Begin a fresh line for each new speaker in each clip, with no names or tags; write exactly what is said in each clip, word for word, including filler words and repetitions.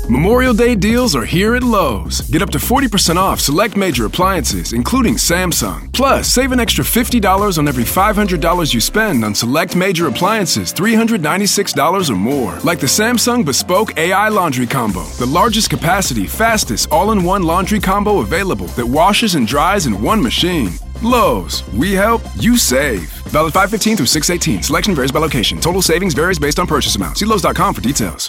Memorial Day deals are here at Lowe's. Get up to forty percent off select major appliances, including Samsung. Plus, save an extra fifty dollars on every five hundred dollars you spend on select major appliances three hundred ninety-six dollars or more. Like the Samsung Bespoke A I Laundry Combo, the largest capacity, fastest, all-in-one laundry combo available that washes and dries in one machine. Lowe's, we help, you save. Valid five fifteen through six eighteen. Selection varies by location. Total savings varies based on purchase amount. See Lowe's dot com for details.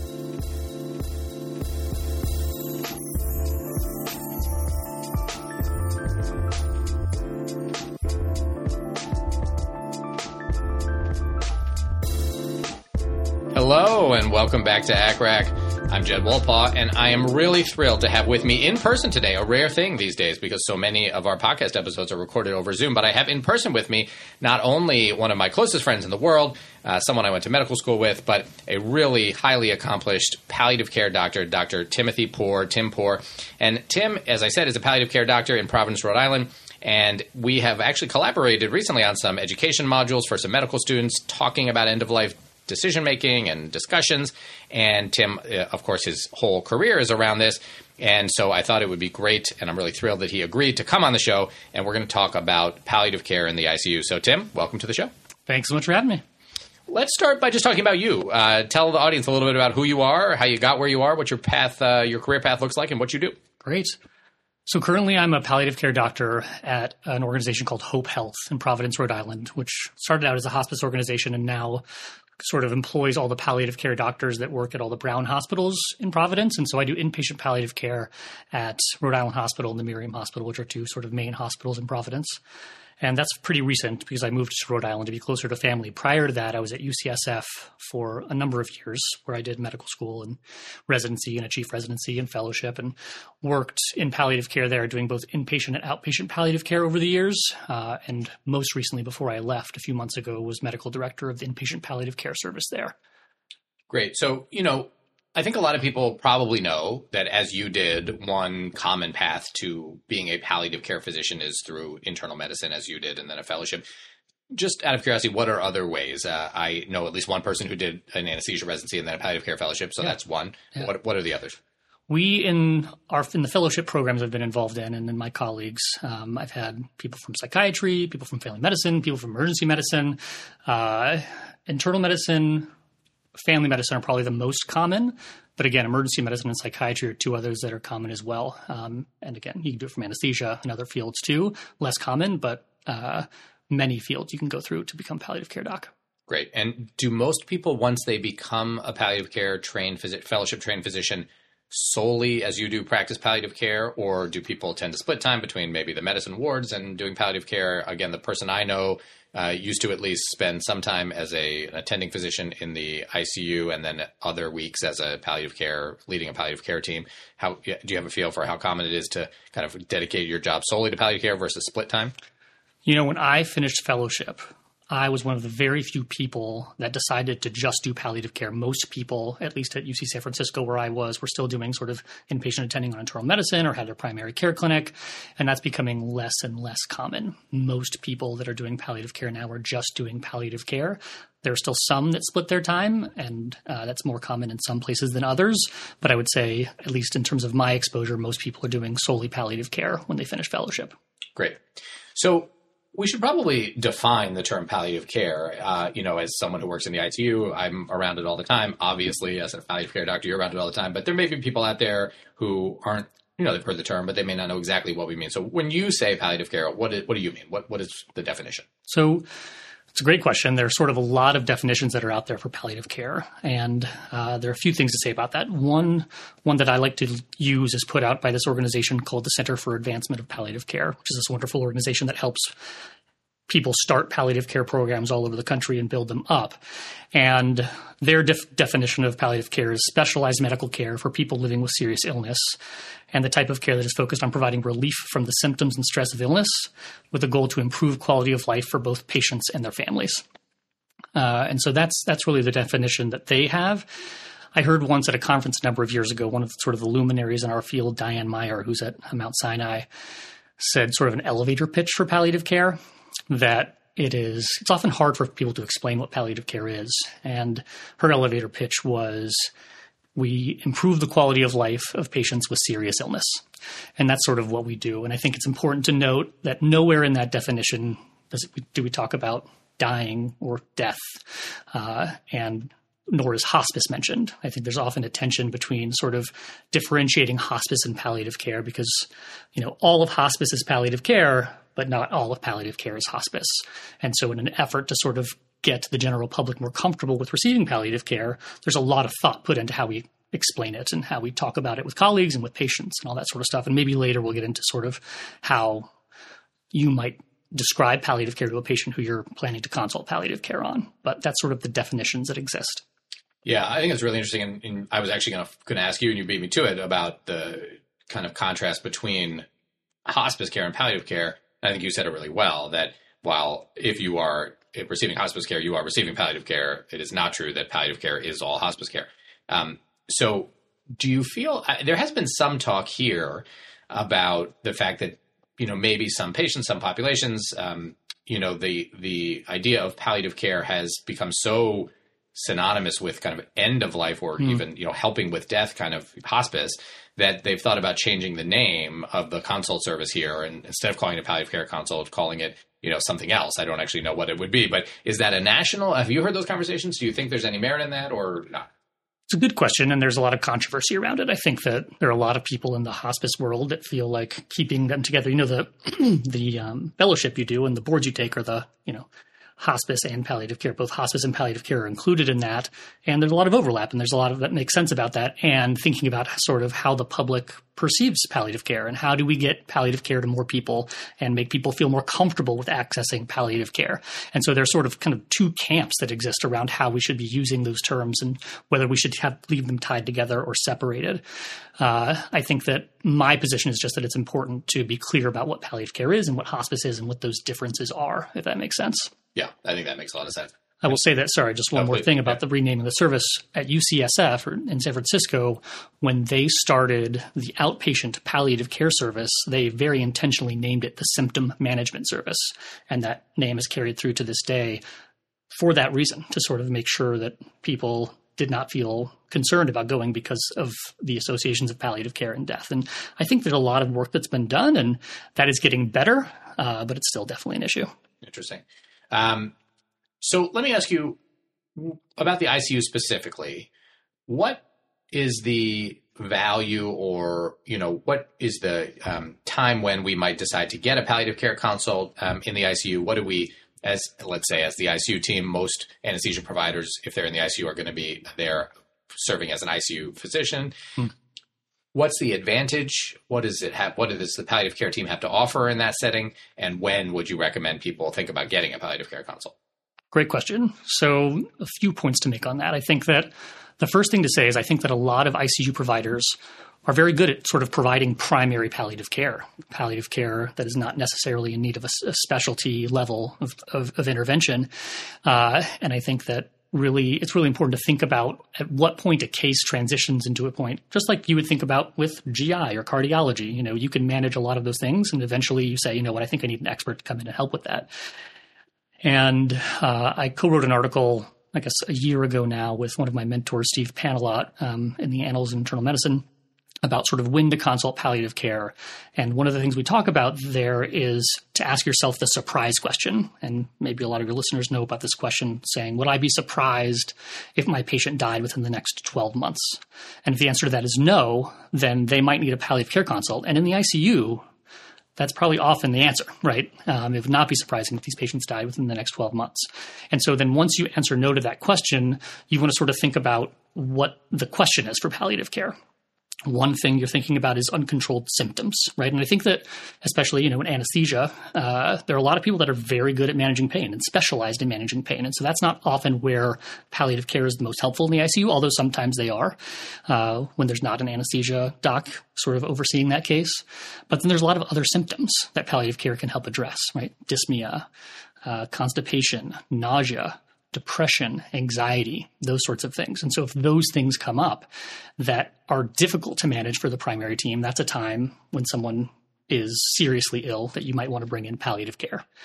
Hello and welcome back to A C R A C. I'm Jed Wolpaw, and I am really thrilled to have with me in person today, a rare thing these days because so many of our podcast episodes are recorded over Zoom, but I have in person with me not only one of my closest friends in the world, uh, someone I went to medical school with, but a really highly accomplished palliative care doctor, Doctor Timothy Poore, Tim Poore. And Tim, as I said, is a palliative care doctor in Providence, Rhode Island. And we have actually collaborated recently on some education modules for some medical students talking about end-of-life decision-making and discussions. And Tim, uh, of course, his whole career is around this. And so I thought it would be great, and I'm really thrilled that he agreed to come on the show. And we're going to talk about palliative care in the I C U. So, Tim, welcome to the show.
Thanks so much for having me.
Let's start by just talking about you. Uh, tell the audience a little bit about who you are, how you got where you are, what your path, uh, your career path looks like, and what you do.
Great. So currently I'm a palliative care doctor at an organization called Hope Health in Providence, Rhode Island, which started out as a hospice organization and now sort of employs all the palliative care doctors that work at all the Brown hospitals in Providence. And so I do inpatient palliative care at Rhode Island Hospital and the Miriam Hospital, which are two sort of main hospitals in Providence. And that's pretty recent because I moved to Rhode Island to be closer to family. Prior to that, I was at U C S F for a number of years where I did medical school and residency and a chief residency and fellowship and worked in palliative care there, doing both inpatient and outpatient palliative care over the years. Uh, and most recently, before I left a few months ago, was medical director of the inpatient palliative care service there.
Great. So, you know, I think a lot of people probably know that as you did, one common path to being a palliative care physician is through internal medicine, as you did, and then a fellowship. Just out of curiosity, what are other ways? Uh, I know at least one person who did an anesthesia residency and then a palliative care fellowship, so yeah. That's one. Yeah. What What are the others?
We in our in the fellowship programs I've been involved in, and then my colleagues, um, I've had people from psychiatry, people from family medicine, people from emergency medicine, uh, internal medicine. Family medicine are probably the most common, but again, emergency medicine and psychiatry are two others that are common as well. Um, and again, you can do it from anesthesia and other fields too, less common, but uh, many fields you can go through to become palliative care doc.
Great. And do most people, once they become a palliative care trained phys- fellowship trained physician, solely as you do practice palliative care, or do people tend to split time between maybe the medicine wards and doing palliative care? Again, the person I know uh, used to at least spend some time as a, an attending physician in the I C U and then other weeks as a palliative care, leading a palliative care team. How do you have a feel for how common it is to kind of dedicate your job solely to palliative care versus split time?
You know, when I finished fellowship, I was one of the very few people that decided to just do palliative care. Most people, at least at U C San Francisco where I was, were still doing sort of inpatient attending on internal medicine or had a primary care clinic, and that's becoming less and less common. Most people that are doing palliative care now are just doing palliative care. There are still some that split their time, and uh, that's more common in some places than others. But I would say, at least in terms of my exposure, most people are doing solely palliative care when they finish fellowship.
Great. So we should probably define the term palliative care. Uh, you know, as someone who works in the I C U, I'm around it all the time. Obviously, as a palliative care doctor, you're around it all the time. But there may be people out there who aren't, you know, they've heard the term, but they may not know exactly what we mean. So when you say palliative care, what is, what do you mean? What What is the definition?
So it's a great question. There's sort of a lot of definitions that are out there for palliative care. And uh, there are a few things to say about that. One, one that I like to use is put out by this organization called the Center for Advancement of Palliative Care, which is this wonderful organization that helps people start palliative care programs all over the country and build them up. And their def- definition of palliative care is specialized medical care for people living with serious illness, and the type of care that is focused on providing relief from the symptoms and stress of illness with a goal to improve quality of life for both patients and their families. Uh, and so that's that's really the definition that they have. I heard once at a conference a number of years ago, one of the, sort of the luminaries in our field, Diane Meyer, who's at Mount Sinai, said sort of an elevator pitch for palliative care, that it is, it's often hard for people to explain what palliative care is. And her elevator pitch was, we improve the quality of life of patients with serious illness. And that's sort of what we do. And I think it's important to note that nowhere in that definition does it, do we talk about dying or death, uh, and nor is hospice mentioned. I think there's often a tension between sort of differentiating hospice and palliative care because, you know, all of hospice is palliative care, but not all of palliative care is hospice. And so in an effort to sort of get the general public more comfortable with receiving palliative care, there's a lot of thought put into how we explain it and how we talk about it with colleagues and with patients and all that sort of stuff. And maybe later we'll get into sort of how you might describe palliative care to a patient who you're planning to consult palliative care on. But that's sort of the definitions that exist.
Yeah, I think it's really interesting. And, and I was actually going to ask you, and you beat me to it, about the kind of contrast between hospice care and palliative care. And I think you said it really well, that while if you are receiving hospice care, you are receiving palliative care, it is not true that palliative care is all hospice care. Um, so do you feel – there has been some talk here about the fact that, you know, maybe some patients, some populations, um, you know, the the idea of palliative care has become so synonymous with kind of end of life or mm. even, you know, helping with death kind of hospice that they've thought about changing the name of the consult service here. And instead of calling it palliative care consult, calling it, you know, something else. I don't actually know what it would be, but is that a national, have you heard those conversations? Do you think there's any merit in that or not?
It's a good question, and there's a lot of controversy around it. I think that there are a lot of people in the hospice world that feel like keeping them together, you know, the the um, fellowship you do and the boards you take are the, you know, hospice and palliative care. Both hospice and palliative care are included in that, and there's a lot of overlap, and there's a lot of that makes sense about that, and thinking about sort of how the public perceives palliative care and how do we get palliative care to more people and make people feel more comfortable with accessing palliative care. And so there's sort of kind of two camps that exist around how we should be using those terms and whether we should have leave them tied together or separated. Uh, I think that my position is just that it's important to be clear about what palliative care is and what hospice is and what those differences are, if that makes sense.
Yeah, I think that makes a lot of sense.
I will say that, sorry, just one
oh,
more
please.
thing about
yeah.
the renaming the service at U C S F or in San Francisco. When they started the outpatient palliative care service, they very intentionally named it the Symptom Management Service. And that name is carried through to this day for that reason, to sort of make sure that people did not feel concerned about going because of the associations of palliative care and death. And I think there's a lot of work that's been done, and that is getting better, uh, but it's still definitely an issue.
Interesting. Um, so let me ask you about the I C U specifically. What is the value or, you know, what is the um, time when we might decide to get a palliative care consult um, in the I C U? What do we, as let's say, as the I C U team, most anesthesia providers, if they're in the I C U, are going to be there serving as an I C U physician. Hmm. What's the advantage? What does it have? What does the palliative care team have to offer in that setting? And when would you recommend people think about getting a palliative care consult?
Great question. So a few points to make on that. I think that the first thing to say is I think that a lot of I C U providers are very good at sort of providing primary palliative care, palliative care that is not necessarily in need of a, a specialty level of, of, of intervention. Uh, and I think that really, it's really important to think about at what point a case transitions into a point, just like you would think about with G I or cardiology. You know, you can manage a lot of those things, and eventually you say, you know what, I think I need an expert to come in and help with that. And uh, I co-wrote an article, I guess, a year ago now with one of my mentors, Steve Panelot, um, in the Annals of Internal Medicine, about sort of when to consult palliative care. And one of the things we talk about there is to ask yourself the surprise question. And maybe a lot of your listeners know about this question, saying, would I be surprised if my patient died within the next twelve months? And if the answer to that is no, then they might need a palliative care consult. And in the I C U, that's probably often the answer, right? Um, it would not be surprising if these patients died within the next twelve months. And so then once you answer no to that question, you want to sort of think about what the question is for palliative care. One thing you're thinking about is uncontrolled symptoms, right? And I think that especially, you know, in anesthesia, uh, there are a lot of people that are very good at managing pain and specialized in managing pain. And so that's not often where palliative care is the most helpful in the I C U, although sometimes they are uh, when there's not an anesthesia doc sort of overseeing that case. But then there's a lot of other symptoms that palliative care can help address, right? Dyspnea, uh, constipation, nausea, depression, anxiety, those sorts of things. And so if those things come up that are difficult to manage for the primary team, that's a time when someone is seriously ill that you might want to bring in palliative care.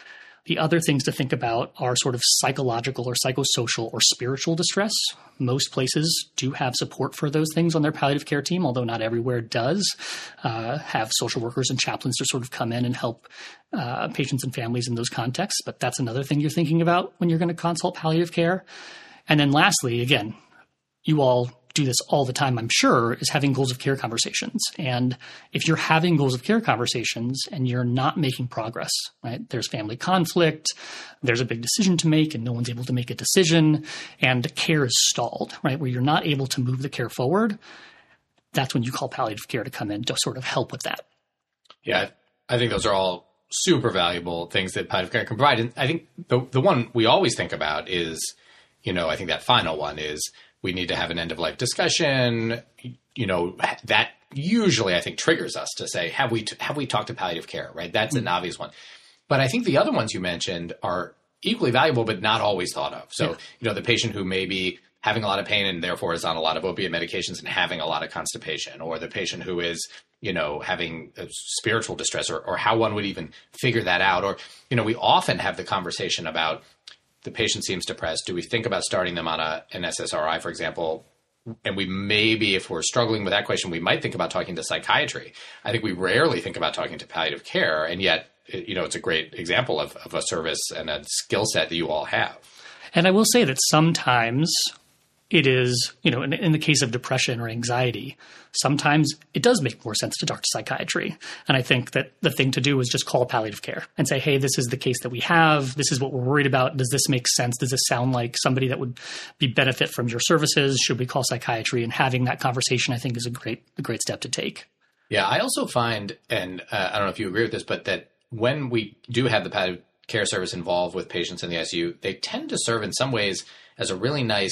The other things to think about are sort of psychological or psychosocial or spiritual distress. Most places do have support for those things on their palliative care team, although not everywhere does uh, have social workers and chaplains to sort of come in and help uh, patients and families in those contexts. But that's another thing you're thinking about when you're going to consult palliative care. And then lastly, again, you all do this all the time, I'm sure, is having goals of care conversations. And if you're having goals of care conversations and you're not making progress, right? There's family conflict, there's a big decision to make and no one's able to make a decision, and care is stalled, right? Where you're not able to move the care forward, that's when you call palliative care to come in to sort of help with that.
Yeah, I think those are all super valuable things that palliative care can provide. And I think the the one we always think about is, you know, I think that final one is, we need to have an end-of-life discussion. You know, that usually, I think, triggers us to say, have we t- have we talked to palliative care, right? That's mm-hmm. an obvious one. But I think the other ones you mentioned are equally valuable, but not always thought of. So, yeah. you know, the patient who may be having a lot of pain and therefore is on a lot of opiate medications and having a lot of constipation, or the patient who is, you know, having a spiritual distress, or, or how one would even figure that out. Or, you know, we often have the conversation about, the patient seems depressed. Do we think about starting them on a, an S S R I, for example? And we maybe, if we're struggling with that question, we might think about talking to psychiatry. I think we rarely think about talking to palliative care. And yet, you know, it's a great example of, of a service and a skill set that you all have.
And I will say that sometimes it is, you know, in, in the case of depression or anxiety, sometimes it does make more sense to talk to psychiatry. And I think that the thing to do is just call palliative care and say, hey, this is the case that we have. This is what we're worried about. Does this make sense? Does this sound like somebody that would be benefit from your services? Should we call psychiatry? And having that conversation, I think, is a great, a great step to take.
Yeah, I also find, and uh, I don't know if you agree with this, but that when we do have the palliative care service involved with patients in the I C U, they tend to serve in some ways as a really nice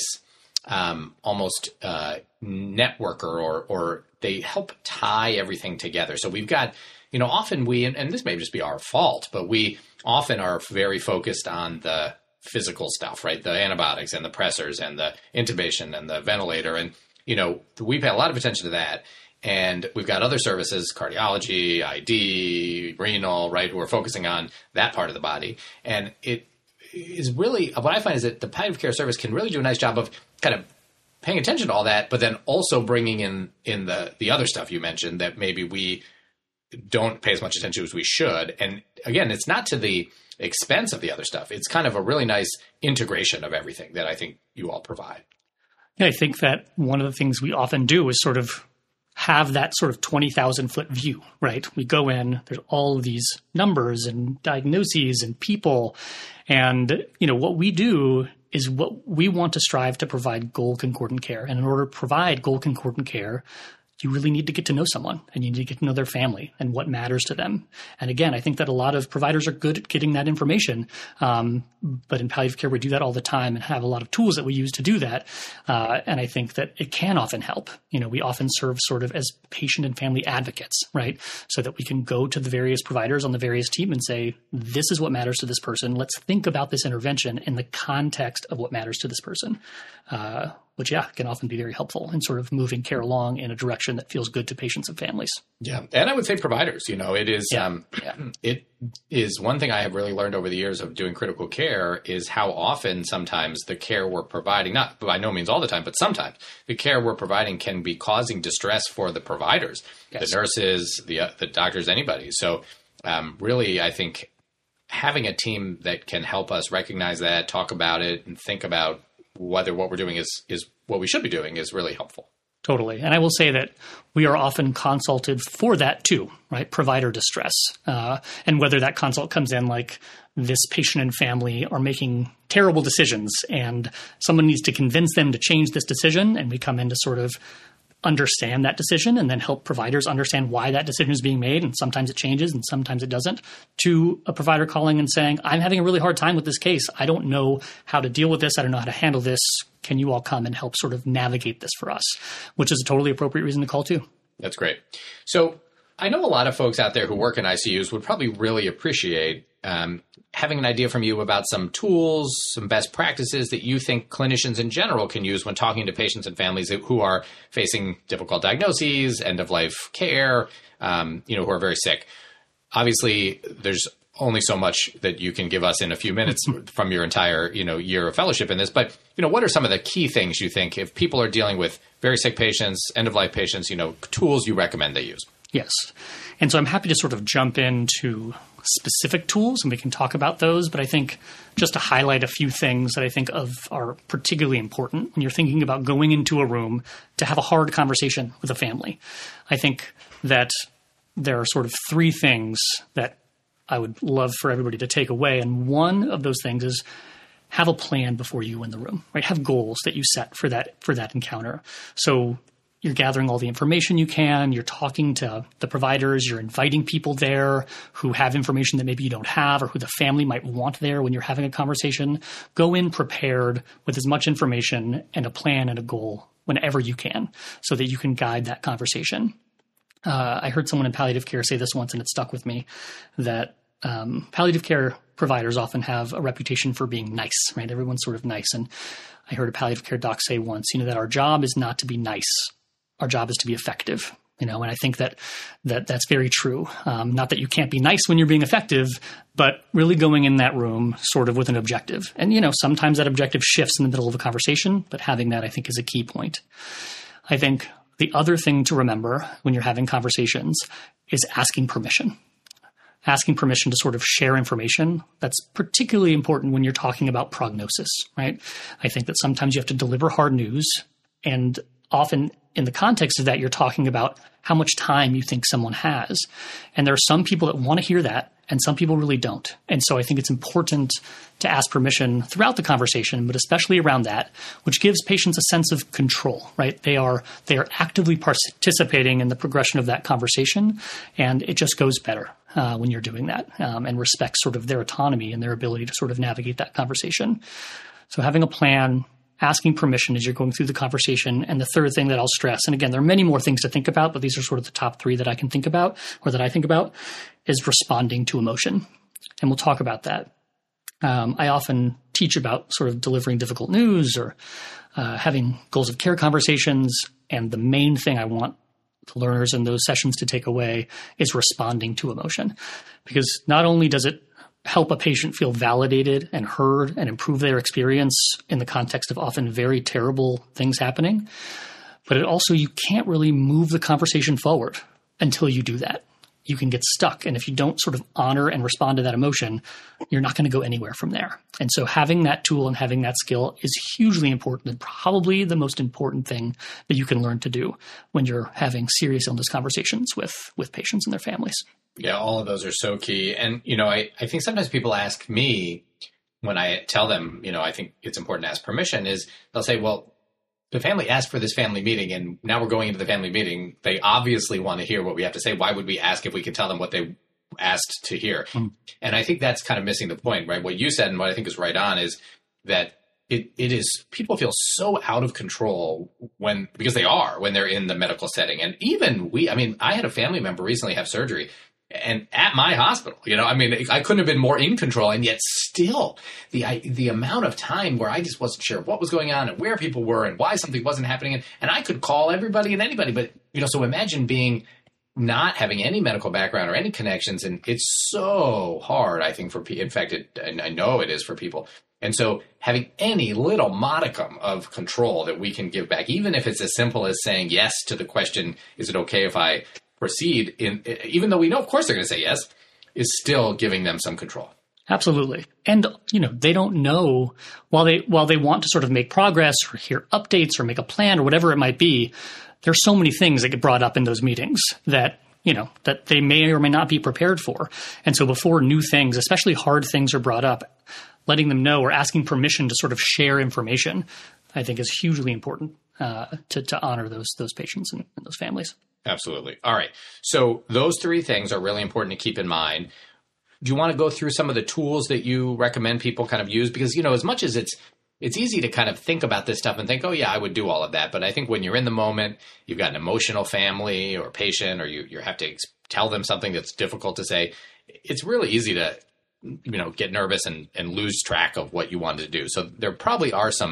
Um, almost uh, networker, or or they help tie everything together. So we've got, you know, often we, and, and this may just be our fault, but we often are very focused on the physical stuff, right? The antibiotics and the pressors and the intubation and the ventilator. And, you know, we pay a lot of attention to that. And we've got other services, cardiology, I D, renal, right, who are focusing on that part of the body. And it is really, what I find is that the palliative care service can really do a nice job of kind of paying attention to all that, but then also bringing in in the the other stuff you mentioned that maybe we don't pay as much attention to as we should. And again, it's not to the expense of the other stuff. It's kind of a really nice integration of everything that I think you all provide.
Yeah, I think that one of the things we often do is sort of have that sort of twenty thousand foot view, right? We go in, there's all of these numbers and diagnoses and people. And, you know, what we do is what we want to strive to provide goal concordant care. And in order to provide goal concordant care, you really need to get to know someone, and you need to get to know their family and what matters to them. And again, I think that a lot of providers are good at getting that information. Um, but in palliative care, we do that all the time and have a lot of tools that we use to do that. Uh, and I think that it can often help. You know, we often serve sort of as patient and family advocates, right? So that we can go to the various providers on the various team and say, this is what matters to this person. Let's think about this intervention in the context of what matters to this person. Uh, which, yeah, can often be very helpful in sort of moving care along in a direction that feels good to patients and families.
Yeah. And I would say providers, you know, it is,
yeah.
um, yeah. it is one thing I have really learned over the years of doing critical care is how often sometimes the care we're providing, not by no means all the time, but sometimes the care we're providing can be causing distress for the providers, yes. the nurses, the, uh, the doctors, anybody. So um, really, I think having a team that can help us recognize that, talk about it, and think about whether what we're doing is, is what we should be doing is really helpful.
Totally. And I will say that we are often consulted for that too, right? Provider distress. Uh, and whether that consult comes in like this patient and family are making terrible decisions and someone needs to convince them to change this decision, and we come in to sort of understand that decision and then help providers understand why that decision is being made. And sometimes it changes and sometimes it doesn't, to a provider calling and saying, I'm having a really hard time with this case. I don't know how to deal with this. I don't know how to handle this. Can you all come and help sort of navigate this for us? Which is a totally appropriate reason to call too.
That's great. So I know a lot of folks out there who work in I C Us would probably really appreciate um, having an idea from you about some tools, some best practices that you think clinicians in general can use when talking to patients and families who are facing difficult diagnoses, end-of-life care, um, you know, who are very sick. Obviously, there's only so much that you can give us in a few minutes from your entire, you know, year of fellowship in this. But, you know, what are some of the key things you think if people are dealing with very sick patients, end-of-life patients, you know, tools you recommend they use?
Yes. And so I'm happy to sort of jump into specific tools and we can talk about those. But I think just to highlight a few things that I think of are particularly important when you're thinking about going into a room to have a hard conversation with a family. I think that there are sort of three things that I would love for everybody to take away. And one of those things is have a plan before you go in the room, right? Have goals that you set for that, for that encounter. So you're gathering all the information you can. You're talking to the providers. You're inviting people there who have information that maybe you don't have or who the family might want there when you're having a conversation. Go in prepared with as much information and a plan and a goal whenever you can so that you can guide that conversation. Uh, I heard someone in palliative care say this once, and it stuck with me, that um, palliative care providers often have a reputation for being nice, right? Everyone's sort of nice. And I heard a palliative care doc say once, you know, that our job is not to be nice. Our job is to be effective, you know, and I think that, that that's very true. Um, not that you can't be nice when you're being effective, but really going in that room sort of with an objective. And, you know, sometimes that objective shifts in the middle of a conversation, but having that I think is a key point. I think the other thing to remember when you're having conversations is asking permission. Asking permission to sort of share information. That's particularly important when you're talking about prognosis, right? I think that sometimes you have to deliver hard news, and often in the context of that, you're talking about how much time you think someone has. And there are some people that want to hear that, and some people really don't. And so I think it's important to ask permission throughout the conversation, but especially around that, which gives patients a sense of control, right? They are they are actively participating in the progression of that conversation, and it just goes better uh, when you're doing that um, and respects sort of their autonomy and their ability to sort of navigate that conversation. So having a plan, asking permission as you're going through the conversation. And the third thing that I'll stress, and again, there are many more things to think about, but these are sort of the top three that I can think about or that I think about, is responding to emotion. And we'll talk about that. Um, I often teach about sort of delivering difficult news or uh, having goals of care conversations. And the main thing I want the learners in those sessions to take away is responding to emotion. Because not only does it help a patient feel validated and heard and improve their experience in the context of often very terrible things happening, but it also, you can't really move the conversation forward until you do that. You can get stuck. And if you don't sort of honor and respond to that emotion, you're not going to go anywhere from there. And so having that tool and having that skill is hugely important, and probably the most important thing that you can learn to do when you're having serious illness conversations with, with patients and their families.
Yeah, all of those are so key. And, you know, I, I think sometimes people ask me when I tell them, you know, I think it's important to ask permission, is they'll say, well, the family asked for this family meeting, and now we're going into the family meeting. They obviously want to hear what we have to say. Why would we ask if we could tell them what they asked to hear? Mm. And I think that's kind of missing the point, right? What you said and what I think is right on is that it, it is, people feel so out of control when, because they are, when they're in the medical setting. And even we, I mean, I had a family member recently have surgery, and at my hospital, you know, I mean, I couldn't have been more in control. And yet still the, I, the amount of time where I just wasn't sure what was going on and where people were and why something wasn't happening. And, and I could call everybody and anybody, but, you know, so imagine being not having any medical background or any connections. And it's so hard, I think, for people. In fact, it, and I know it is for people. And so having any little modicum of control that we can give back, even if it's as simple as saying yes to the question, is it okay if I proceed, in, even though we know, of course, they're going to say yes, is still giving them some control.
Absolutely. And, you know, they don't know, while they while they want to sort of make progress or hear updates or make a plan or whatever it might be, there's so many things that get brought up in those meetings that, you know, that they may or may not be prepared for. And so before new things, especially hard things, are brought up, letting them know or asking permission to sort of share information, I think is hugely important uh, to, to honor those those patients and, and those families.
Absolutely. All right. So those three things are really important to keep in mind. Do you want to go through some of the tools that you recommend people kind of use? Because, you know, as much as it's it's easy to kind of think about this stuff and think, oh, yeah, I would do all of that. But I think when you're in the moment, you've got an emotional family or patient, or you, you have to ex- tell them something that's difficult to say, it's really easy to, you know, get nervous and, and lose track of what you wanted to do. So there probably are some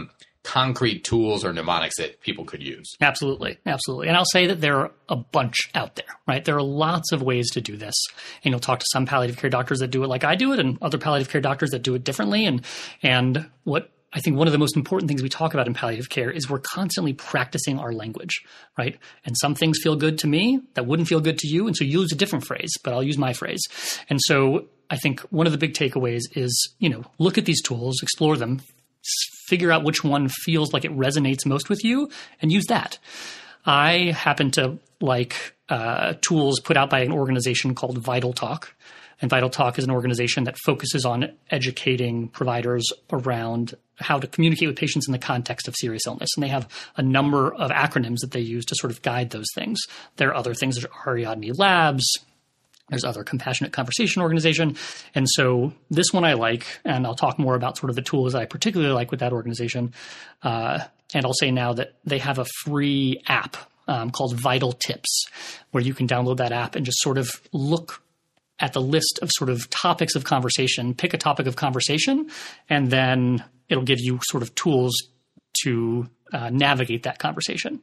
concrete tools or mnemonics that people could use?
Absolutely. Absolutely. And I'll say that there are a bunch out there, right? There are lots of ways to do this. And you'll talk to some palliative care doctors that do it like I do it and other palliative care doctors that do it differently. And, and what I think one of the most important things we talk about in palliative care is we're constantly practicing our language, right? And some things feel good to me that wouldn't feel good to you. And so you use a different phrase, but I'll use my phrase. And so I think one of the big takeaways is, you know, look at these tools, explore them, figure out which one feels like it resonates most with you, and use that. I happen to like uh, tools put out by an organization called Vital Talk. And Vital Talk is an organization that focuses on educating providers around how to communicate with patients in the context of serious illness. And they have a number of acronyms that they use to sort of guide those things. There are other things. There's Ariadne Labs. There's other Compassionate Conversation organization. And so this one I like, and I'll talk more about sort of the tools I particularly like with that organization. Uh, and I'll say now that they have a free app um, called Vital Tips, where you can download that app and just sort of look at the list of sort of topics of conversation, pick a topic of conversation, and then it'll give you sort of tools to uh, navigate that conversation.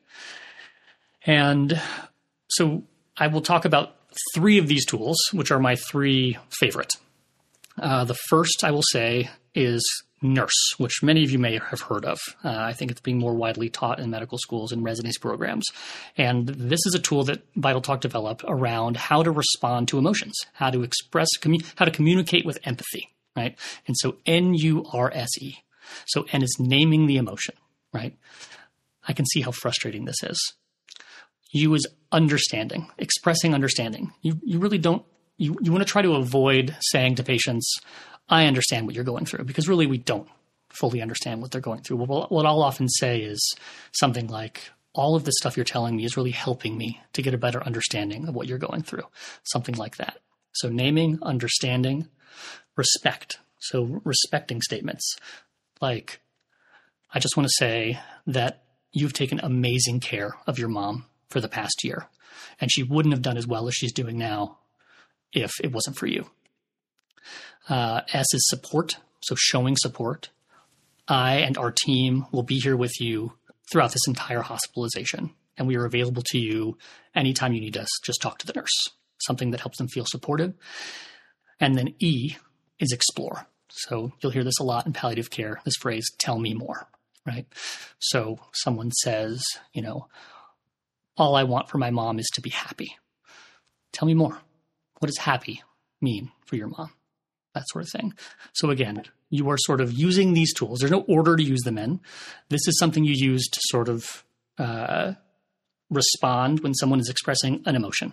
And so I will talk about three of these tools, which are my three favorite. Uh, the first I will say is Nurse, which many of you may have heard of. Uh, I think it's being more widely taught in medical schools and residency programs. And this is a tool that Vital Talk developed around how to respond to emotions, how to express, commu- how to communicate with empathy, right? And so N U R S E. So N is naming the emotion, right? I can see how frustrating this is. U is understanding, expressing understanding. You you really don't, you, you want to try to avoid saying to patients, I understand what you're going through, because really we don't fully understand what they're going through. What, what I'll often say is something like, all of this stuff you're telling me is really helping me to get a better understanding of what you're going through. Something like that. So naming, understanding, respect. So respecting statements like, I just want to say that you've taken amazing care of your mom for the past year, and she wouldn't have done as well as she's doing now if it wasn't for you. Uh, S is support, so showing support. I and our team will be here with you throughout this entire hospitalization, and we are available to you anytime you need us. Just talk to the nurse, something that helps them feel supported. And then E is explore. So you'll hear this a lot in palliative care, this phrase, tell me more, right? So someone says, you know, all I want for my mom is to be happy. Tell me more. What does happy mean for your mom? That sort of thing. So again, you are sort of using these tools. There's no order to use them in. This is something you use to sort of uh, respond when someone is expressing an emotion.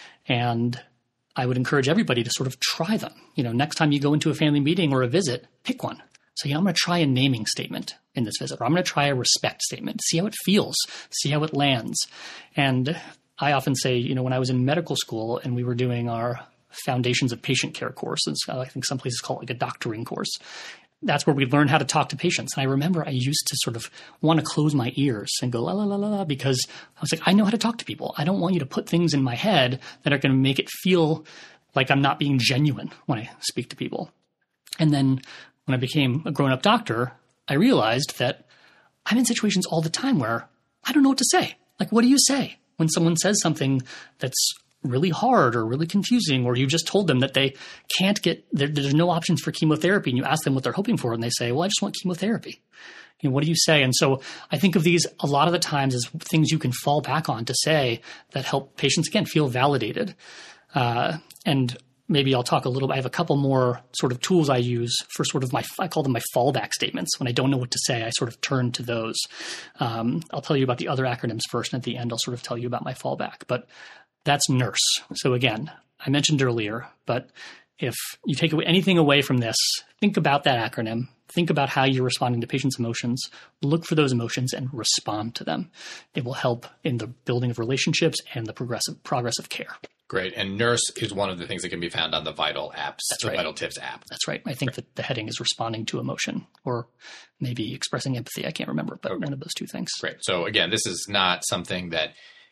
And I would encourage everybody to sort of try them. You know, next time you go into a family meeting or a visit, pick one. So, yeah, I'm going to try a naming statement in this visit, or I'm going to try a respect statement, see how it feels, see how it lands. And I often say, you know, when I was in medical school and we were doing our Foundations of Patient Care course, and I think some places call it like a doctoring course, that's where we learn how to talk to patients. And I remember I used to sort of want to close my ears and go, la, la, la, la, la, because I was like, I know how to talk to people. I don't want you to put things in my head that are going to make it feel like I'm not being genuine when I speak to people. And then when I became a grown-up doctor, I realized that I'm in situations all the time where I don't know what to say. Like, what do you say when someone says something that's really hard or really confusing, or you just told them that they can't get, there, there's no options for chemotherapy, and you ask them what they're hoping for, and they say, well, I just want chemotherapy. You know, what do you say? And so I think of these a lot of the times as things you can fall back on to say that help patients, again, feel validated. Uh, and maybe I'll talk a little bit. I have a couple more sort of tools I use for sort of my, I call them my fallback statements. When I don't know what to say, I sort of turn to those. Um, I'll tell you about the other acronyms first, and at the end, I'll sort of tell you about my fallback. But that's Nurse. So again, I mentioned earlier, but if you take away anything away from this, think about that acronym. Think about how you're responding to patients' emotions. Look for those emotions and respond to them. It will help in the building of relationships and the progressive progress of care.
Great. And Nurse is one of the things that can be found on the Vital apps,
That's
the
right.
Vital Tips app.
That's right. I think right. that the heading is responding to emotion, or maybe expressing empathy. I can't remember, but okay. One of those two things.
Great. So again, this is not something that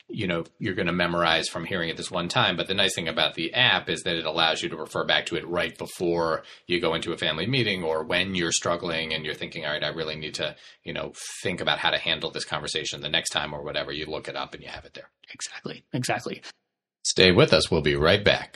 you know, you're going to memorize from hearing it this one time. But the nice thing about the app is that it allows you to refer back to it right before you go into a family meeting, or when you're struggling and you're thinking, all right, I really need to, you know, think about how to handle this conversation the next time or whatever. You look it up and you have it there.
Exactly. Exactly.
Stay with us. We'll be right back.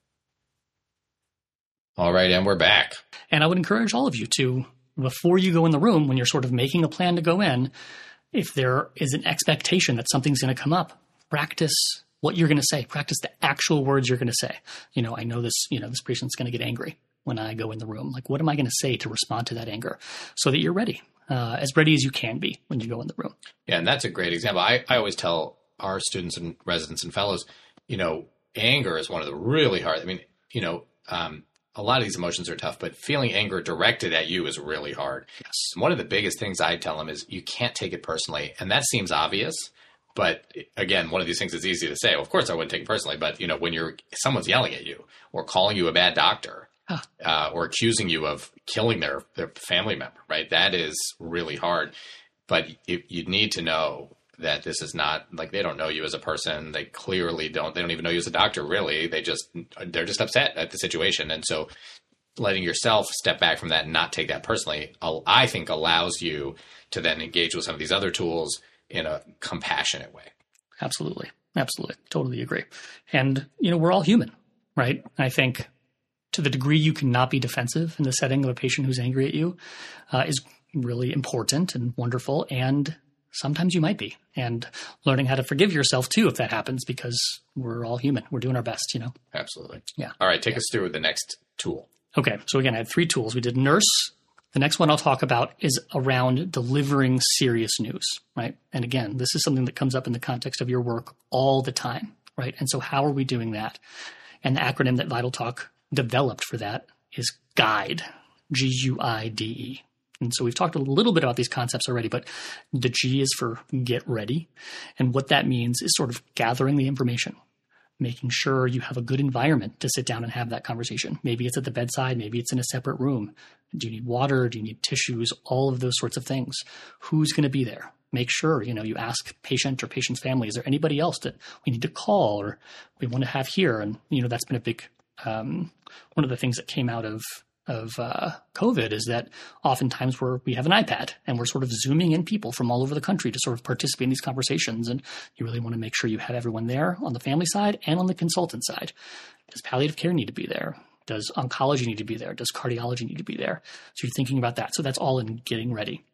All right. And we're back.
And I would encourage all of you to, before you go in the room, when you're sort of making a plan to go in, if there is an expectation that something's going to come up, practice what you're going to say. Practice the actual words you're going to say. You know, I know this, you know, this patient's going to get angry when I go in the room. Like, what am I going to say to respond to that anger so that you're ready, uh, as ready as you can be when you go in the room?
Yeah. And that's a great example. I, I always tell our students and residents and fellows, you know, anger is one of the really hard, I mean, you know, um, a lot of these emotions are tough, but feeling anger directed at you is really hard.
Yes.
One of the biggest things I tell them is you can't take it personally. And that seems obvious. But again, one of these things is easy to say. Well, of course, I wouldn't take it personally. But, you know, when you're someone's yelling at you or calling you a bad doctor huh. uh, or accusing you of killing their, their family member, right? That is really hard. But you, you need to know that this is not like they don't know you as a person. They clearly don't. They don't even know you as a doctor, really. They just they're just upset at the situation. And so letting yourself step back from that and not take that personally, I think allows you to then engage with some of these other tools in a compassionate way.
Absolutely. Absolutely. Totally agree. And, you know, we're all human, right? I think to the degree you cannot be defensive in the setting of a patient who's angry at you uh, is really important and wonderful. And sometimes you might be. And learning how to forgive yourself, too, if that happens, because we're all human. We're doing our best, you know?
Absolutely.
Yeah.
All right. Take
yeah.
us through the next tool.
Okay. So again, I had three tools. We did nurse. The next one I'll talk about is around delivering serious news, right? And again, this is something that comes up in the context of your work all the time, right? And so how are we doing that? And the acronym that VitalTalk developed for that is GUIDE, G U I D E. And so we've talked a little bit about these concepts already, but the G is for get ready. And what that means is sort of gathering the information, making sure you have a good environment to sit down and have that conversation. Maybe it's at the bedside. Maybe it's in a separate room. Do you need water? Do you need tissues? All of those sorts of things. Who's going to be there? Make sure, you know, you ask patient or patient's family, is there anybody else that we need to call or we want to have here? And, you know, that's been a big, um, one of the things that came out of of uh, COVID is that oftentimes we're, we have an iPad and we're sort of zooming in people from all over the country to sort of participate in these conversations. And you really want to make sure you have everyone there on the family side and on the consultant side. Does palliative care need to be there? Does oncology need to be there? Does cardiology need to be there? So you're thinking about that. So that's all in getting ready.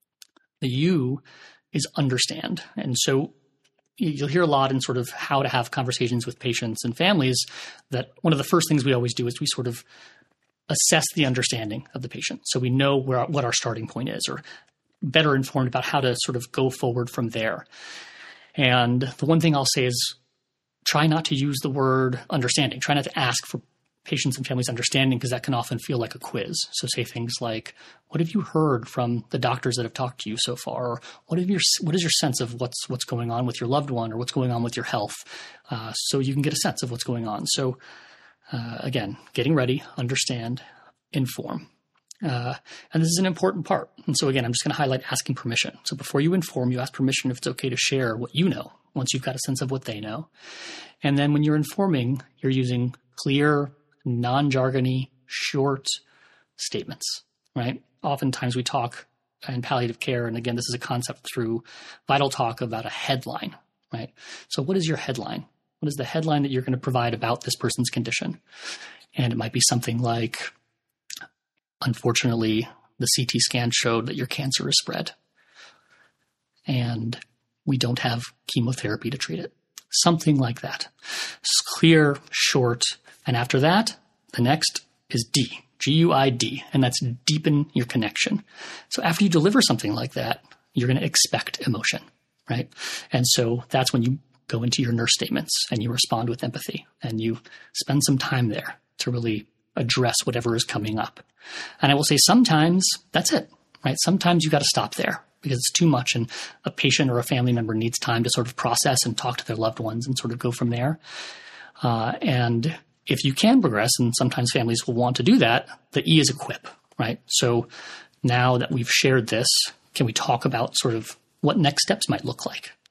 The U is understand. And so you'll hear a lot in sort of how to have conversations with patients and families that one of the first things we always do is we sort of assess the understanding of the patient. So we know where, what our starting point is, or better informed about how to sort of go forward from there. And the one thing I'll say is try not to use the word understanding. Try not to ask for patients and families' understanding, because that can often feel like a quiz. So say things like, what have you heard from the doctors that have talked to you so far? Or what, have your, what is your sense of what's, what's going on with your loved one or what's going on with your health? Uh, so you can get a sense of what's going on. So Uh, again, getting ready, understand, inform. Uh, and this is an important part. And so again, I'm just going to highlight asking permission. So before you inform, you ask permission if it's okay to share what you know, once you've got a sense of what they know. And then when you're informing, you're using clear, non-jargony, short statements, right? Oftentimes we talk in palliative care, and again, this is a concept through VitalTalk about a headline, right? So what is your headline? What is the headline that you're going to provide about this person's condition? And it might be something like, unfortunately, the C T scan showed that your cancer is spread, and we don't have chemotherapy to treat it. Something like that. It's clear, short, and after that, the next is D, G U I D, and that's deepen your connection. So after you deliver something like that, you're going to expect emotion, right? And so that's when you go into your nurse statements and you respond with empathy and you spend some time there to really address whatever is coming up. And I will say sometimes that's it, right? Sometimes you got to stop there because it's too much and a patient or a family member needs time to sort of process and talk to their loved ones and sort of go from there. Uh, and if you can progress, and sometimes families will want to do that, the E is equip, right? So now that we've shared this, can we talk about sort of what next steps might look like?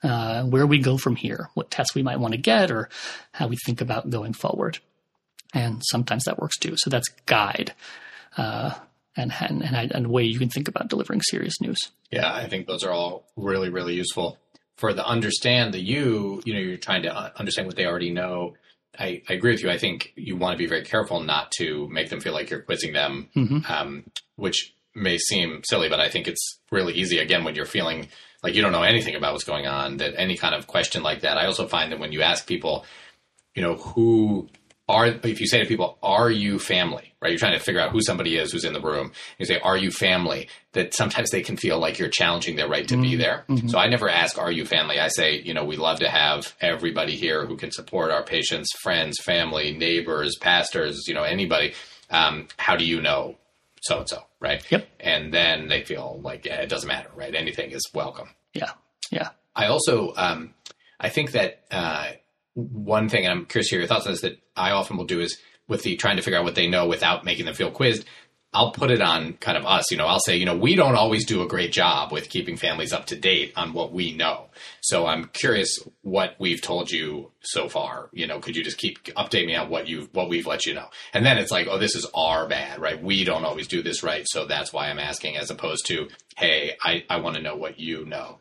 uh, where we go from here, what tests we might want to get, or how we think about going forward. And sometimes that works too. So that's guide, uh, and, and, and, and a way you can think about delivering serious news.
Yeah, I think those are all really, really useful. For the understand the you, you know, you're trying to understand what they already know. I, I agree with you. I think you want to be very careful not to make them feel like you're quizzing them, mm-hmm. um, which may seem silly, but I think it's really easy, again, when you're feeling like you don't know anything about what's going on, that any kind of question like that. I also find that when you ask people, you know, who are, if you say to people, are you family, right? You're trying to figure out who somebody is who's in the room. You say, are you family? That sometimes they can feel like you're challenging their right to mm-hmm. be there. Mm-hmm. So I never ask, are you family? I say, you know, we love to have everybody here who can support our patients, friends, family, neighbors, pastors, you know, anybody. Um, how do you know so-and-so, right?
Yep.
And then they feel like, yeah, it doesn't matter, right? Anything is welcome.
Yeah. Yeah.
I also, um, I think that, uh, one thing, and I'm curious to hear your thoughts on this, that I often will do is with the trying to figure out what they know without making them feel quizzed, I'll put it on kind of us. You know, I'll say, you know, we don't always do a great job with keeping families up to date on what we know. So I'm curious what we've told you so far. You know, could you just keep update me on what you've, what we've let you know? And then it's like, oh, this is our bad, right? We don't always do this right. So that's why I'm asking, as opposed to, hey, I, I want to know what you know.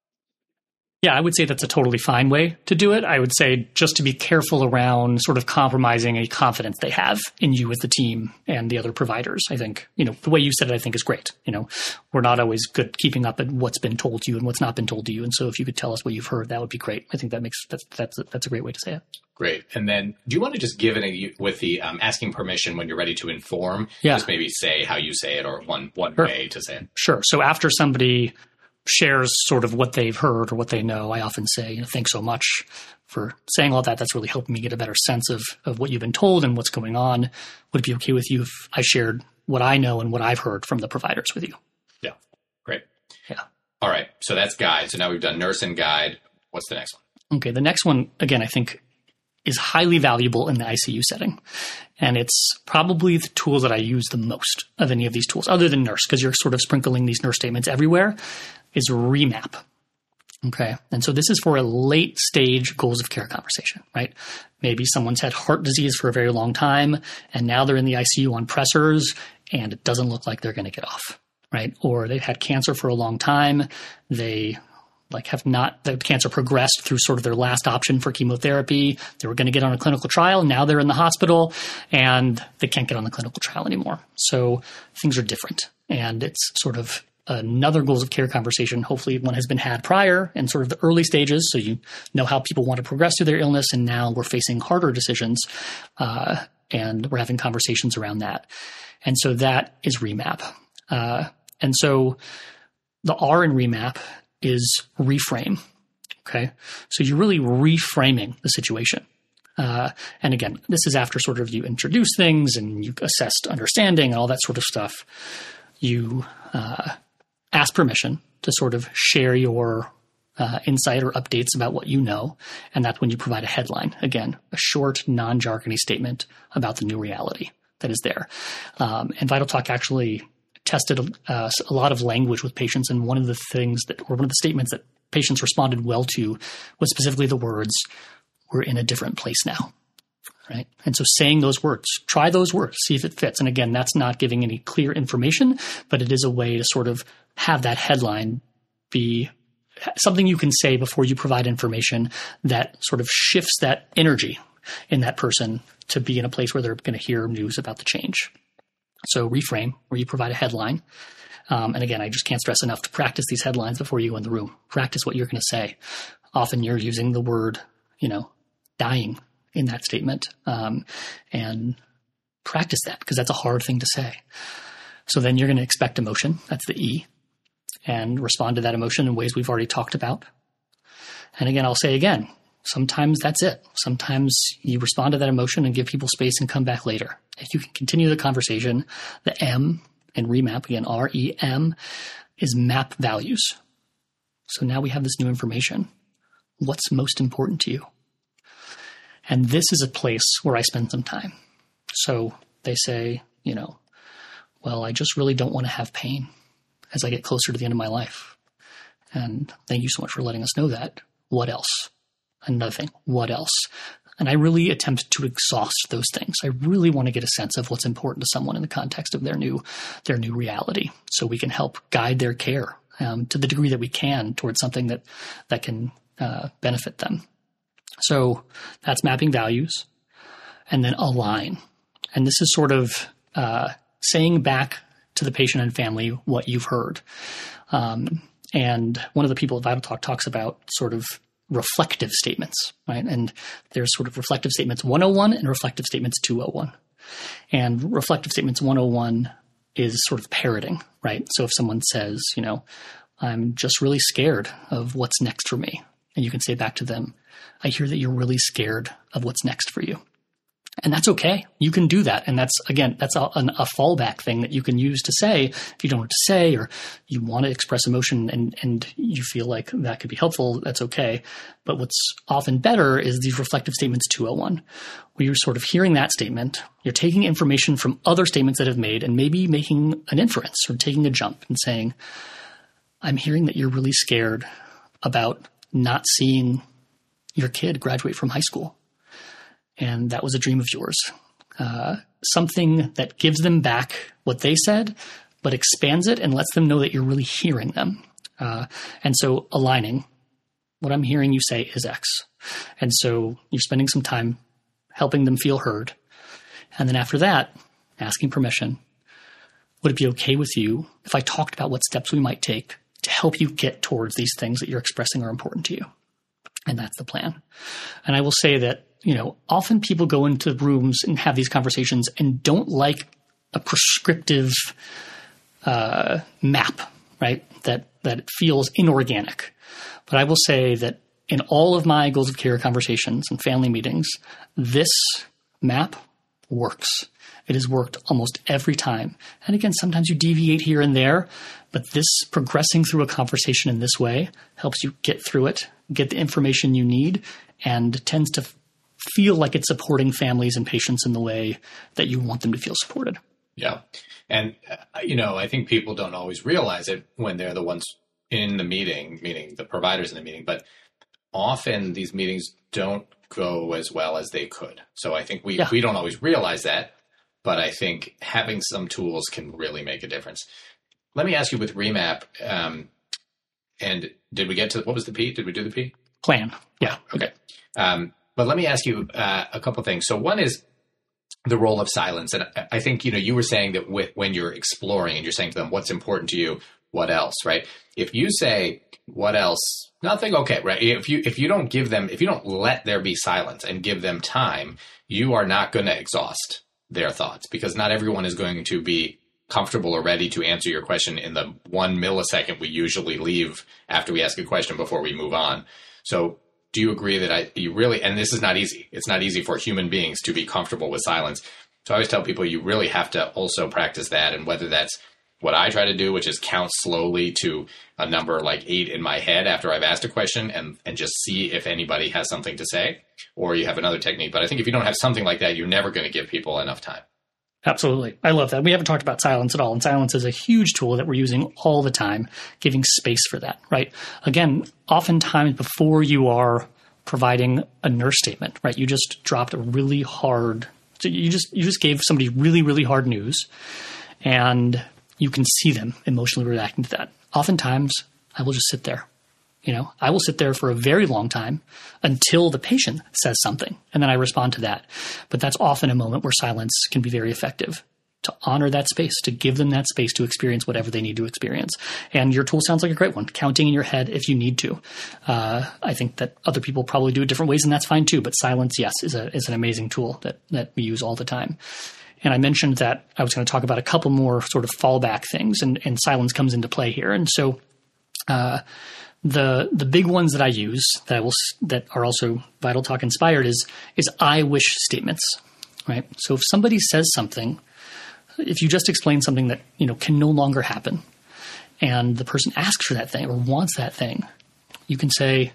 Yeah, I would say that's a totally fine way to do it. I would say just to be careful around sort of compromising a confidence they have in you as the team and the other providers. I think, you know, the way you said it, I think is great. You know, we're not always good keeping up at what's been told to you and what's not been told to you. And so if you could tell us what you've heard, that would be great. I think that makes, that's, that's, a, that's a great way to say it.
Great. And then do you want to just give it with the um, asking permission when you're ready to inform?
Yeah.
Just maybe say how you say it or one, one
sure.
way to say it.
Sure. So after somebody shares sort of what they've heard or what they know, I often say, you know, thanks so much for saying all that. That's really helping me get a better sense of, of what you've been told and what's going on. Would it be okay with you if I shared what I know and what I've heard from the providers with you?
Yeah. Great.
Yeah.
All right. So that's guide. So now we've done nurse and guide. What's the next one?
Okay. The next one, again, I think is highly valuable in the I C U setting. And it's probably the tool that I use the most of any of these tools, other than nurse, because you're sort of sprinkling these nurse statements everywhere, is remap. Okay. And so this is for a late stage goals of care conversation, right? Maybe someone's had heart disease for a very long time, and now they're in the I C U on pressors, and it doesn't look like they're going to get off, right? Or they've had cancer for a long time. They like have not, the cancer progressed through sort of their last option for chemotherapy. They were going to get on a clinical trial. Now they're in the hospital and they can't get on the clinical trial anymore. So things are different. And it's sort of another goals of care conversation. Hopefully one has been had prior in sort of the early stages. So you know how people want to progress through their illness. And now we're facing harder decisions. Uh, and we're having conversations around that. And so that is remap. Uh, and so the R in remap is reframe. Okay. So you're really reframing the situation. Uh, and again, this is after sort of you introduce things and you assessed understanding and all that sort of stuff. You uh, ask permission to sort of share your uh, insight or updates about what you know. And that's when you provide a headline. Again, a short, non-jargony statement about the new reality that is there. Um, and VitalTalk actually tested uh, a lot of language with patients, and one of the things that, or one of the statements that patients responded well to was specifically the words, "We're in a different place now," right? And so saying those words, try those words, see if it fits. And again, that's not giving any clear information, but it is a way to sort of have that headline be something you can say before you provide information that sort of shifts that energy in that person to be in a place where they're going to hear news about the change. So reframe, where you provide a headline. Um, and again, I just can't stress enough to practice these headlines before you go in the room. Practice what you're going to say. Often you're using the word, you know, dying in that statement. Um, and practice that because that's a hard thing to say. So then you're going to expect emotion. That's the E. And respond to that emotion in ways we've already talked about. And again, I'll say again, sometimes that's it. Sometimes you respond to that emotion and give people space and come back later. If you can continue the conversation, the M in remap, again, R E M, is map values. So now we have this new information. What's most important to you? And this is a place where I spend some time. So they say, you know, well, I just really don't want to have pain as I get closer to the end of my life. And thank you so much for letting us know that. what else? Another thing, what else? And I really attempt to exhaust those things. I really want to get a sense of what's important to someone in the context of their new, their new reality, so we can help guide their care um, to the degree that we can towards something that that can uh, benefit them. So that's mapping values, and then align. And this is sort of uh, saying back to the patient and family what you've heard. Um, and one of the people at Vital Talk talks about sort of reflective statements, right? And there's sort of reflective statements one oh one and reflective statements two oh one. And reflective statements one oh one is sort of parroting, right? So if someone says, you know, I'm just really scared of what's next for me, and you can say back to them, I hear that you're really scared of what's next for you. And that's okay. You can do that. And that's, again, that's a, a fallback thing that you can use to say if you don't know what to say, or you want to express emotion and, and you feel like that could be helpful, that's okay. But what's often better is these reflective statements two oh one, where you're sort of hearing that statement, you're taking information from other statements that have made and maybe making an inference or taking a jump and saying, I'm hearing that you're really scared about not seeing your kid graduate from high school. And that was a dream of yours. Uh, something that gives them back what they said, but expands it and lets them know that you're really hearing them. Uh, and so aligning, what I'm hearing you say is X. And so you're spending some time helping them feel heard. And then after that, asking permission. Would it be okay with you if I talked about what steps we might take to help you get towards these things that you're expressing are important to you? And that's the plan. And I will say that, you know, often people go into rooms and have these conversations and don't like a prescriptive uh, map, right? That that feels inorganic. But I will say that in all of my goals of care conversations and family meetings, this map works. It has worked almost every time. And again, sometimes you deviate here and there, but this progressing through a conversation in this way helps you get through it, get the information you need, and tends to feel like it's supporting families and patients in the way that you want them to feel supported.
Yeah. And, uh, you know, I think people don't always realize it when they're the ones in the meeting, meaning the providers in the meeting, but often these meetings don't go as well as they could. So I think we, yeah. we don't always realize that, but I think having some tools can really make a difference. Let me ask you with Remap, um, and did we get to, what was the P? Did we do the P?
Plan. Yeah.
Okay. Um, But let me ask you uh, a couple things. So one is the role of silence. And I think, you know, you were saying that with, when you're exploring and you're saying to them, what's important to you, what else, right? If you say, what else? Nothing. Okay, right. If you, if you don't give them, if you don't let there be silence and give them time, you are not going to exhaust their thoughts, because not everyone is going to be comfortable or ready to answer your question in the one millisecond we usually leave after we ask a question before we move on. So do you agree that I, you really, and this is not easy, it's not easy for human beings to be comfortable with silence. So I always tell people you really have to also practice that. And whether that's what I try to do, which is count slowly to a number like eight in my head after I've asked a question and, and just see if anybody has something to say, or you have another technique. But I think if you don't have something like that, you're never going to give people enough time.
Absolutely. I love that. We haven't talked about silence at all. And silence is a huge tool that we're using all the time, giving space for that, right? Again, oftentimes before you are providing a nurse statement, right? You just dropped a really hard, so you just, you just gave somebody really, really hard news, and you can see them emotionally reacting to that. Oftentimes I will just sit there. You know, I will sit there for a very long time until the patient says something, and then I respond to that. But that's often a moment where silence can be very effective, to honor that space, to give them that space to experience whatever they need to experience. And your tool sounds like a great one, counting in your head if you need to. Uh, I think that other people probably do it different ways, and that's fine too. But silence, yes, is a is an amazing tool that that we use all the time. And I mentioned that I was going to talk about a couple more sort of fallback things, and, and silence comes into play here. And so uh, the the big ones that I use that I will that are also Vital Talk inspired is is I wish statements, right? So if somebody says something, if you just explain something that, you know, can no longer happen, and the person asks for that thing or wants that thing, you can say,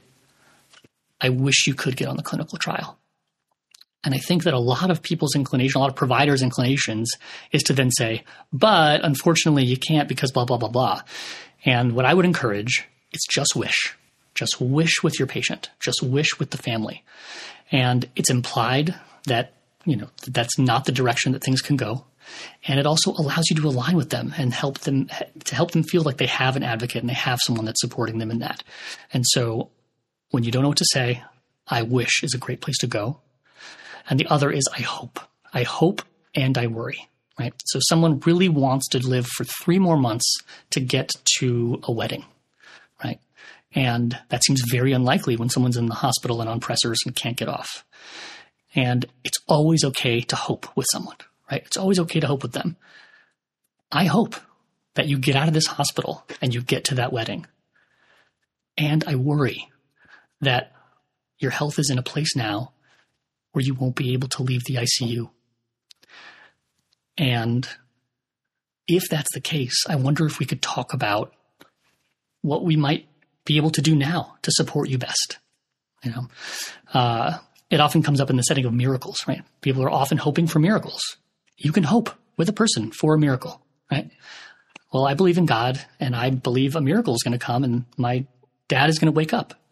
I wish you could get on the clinical trial. And I think that a lot of people's inclination, a lot of providers' inclinations is to then say, but unfortunately you can't because blah, blah, blah, blah. And what I would encourage is just wish. Just wish with your patient. Just wish with the family. And it's implied that, you know, that's not the direction that things can go. And it also allows you to align with them and help them to help them feel like they have an advocate and they have someone that's supporting them in that. And so when you don't know what to say, I wish is a great place to go. And the other is I hope. I hope and I worry, right? So someone really wants to live for three more months to get to a wedding, right? And that seems very unlikely when someone's in the hospital and on pressors and can't get off. And it's always okay to hope with someone, right? It's always okay to hope with them. I hope that you get out of this hospital and you get to that wedding. And I worry that your health is in a place now where you won't be able to leave the I C U. And if that's the case, I wonder if we could talk about what we might be able to do now to support you best. You know, uh, it often comes up in the setting of miracles, right? People are often hoping for miracles. You can hope with a person for a miracle, right? Well, I believe in God and I believe a miracle is going to come and my dad is going to wake up.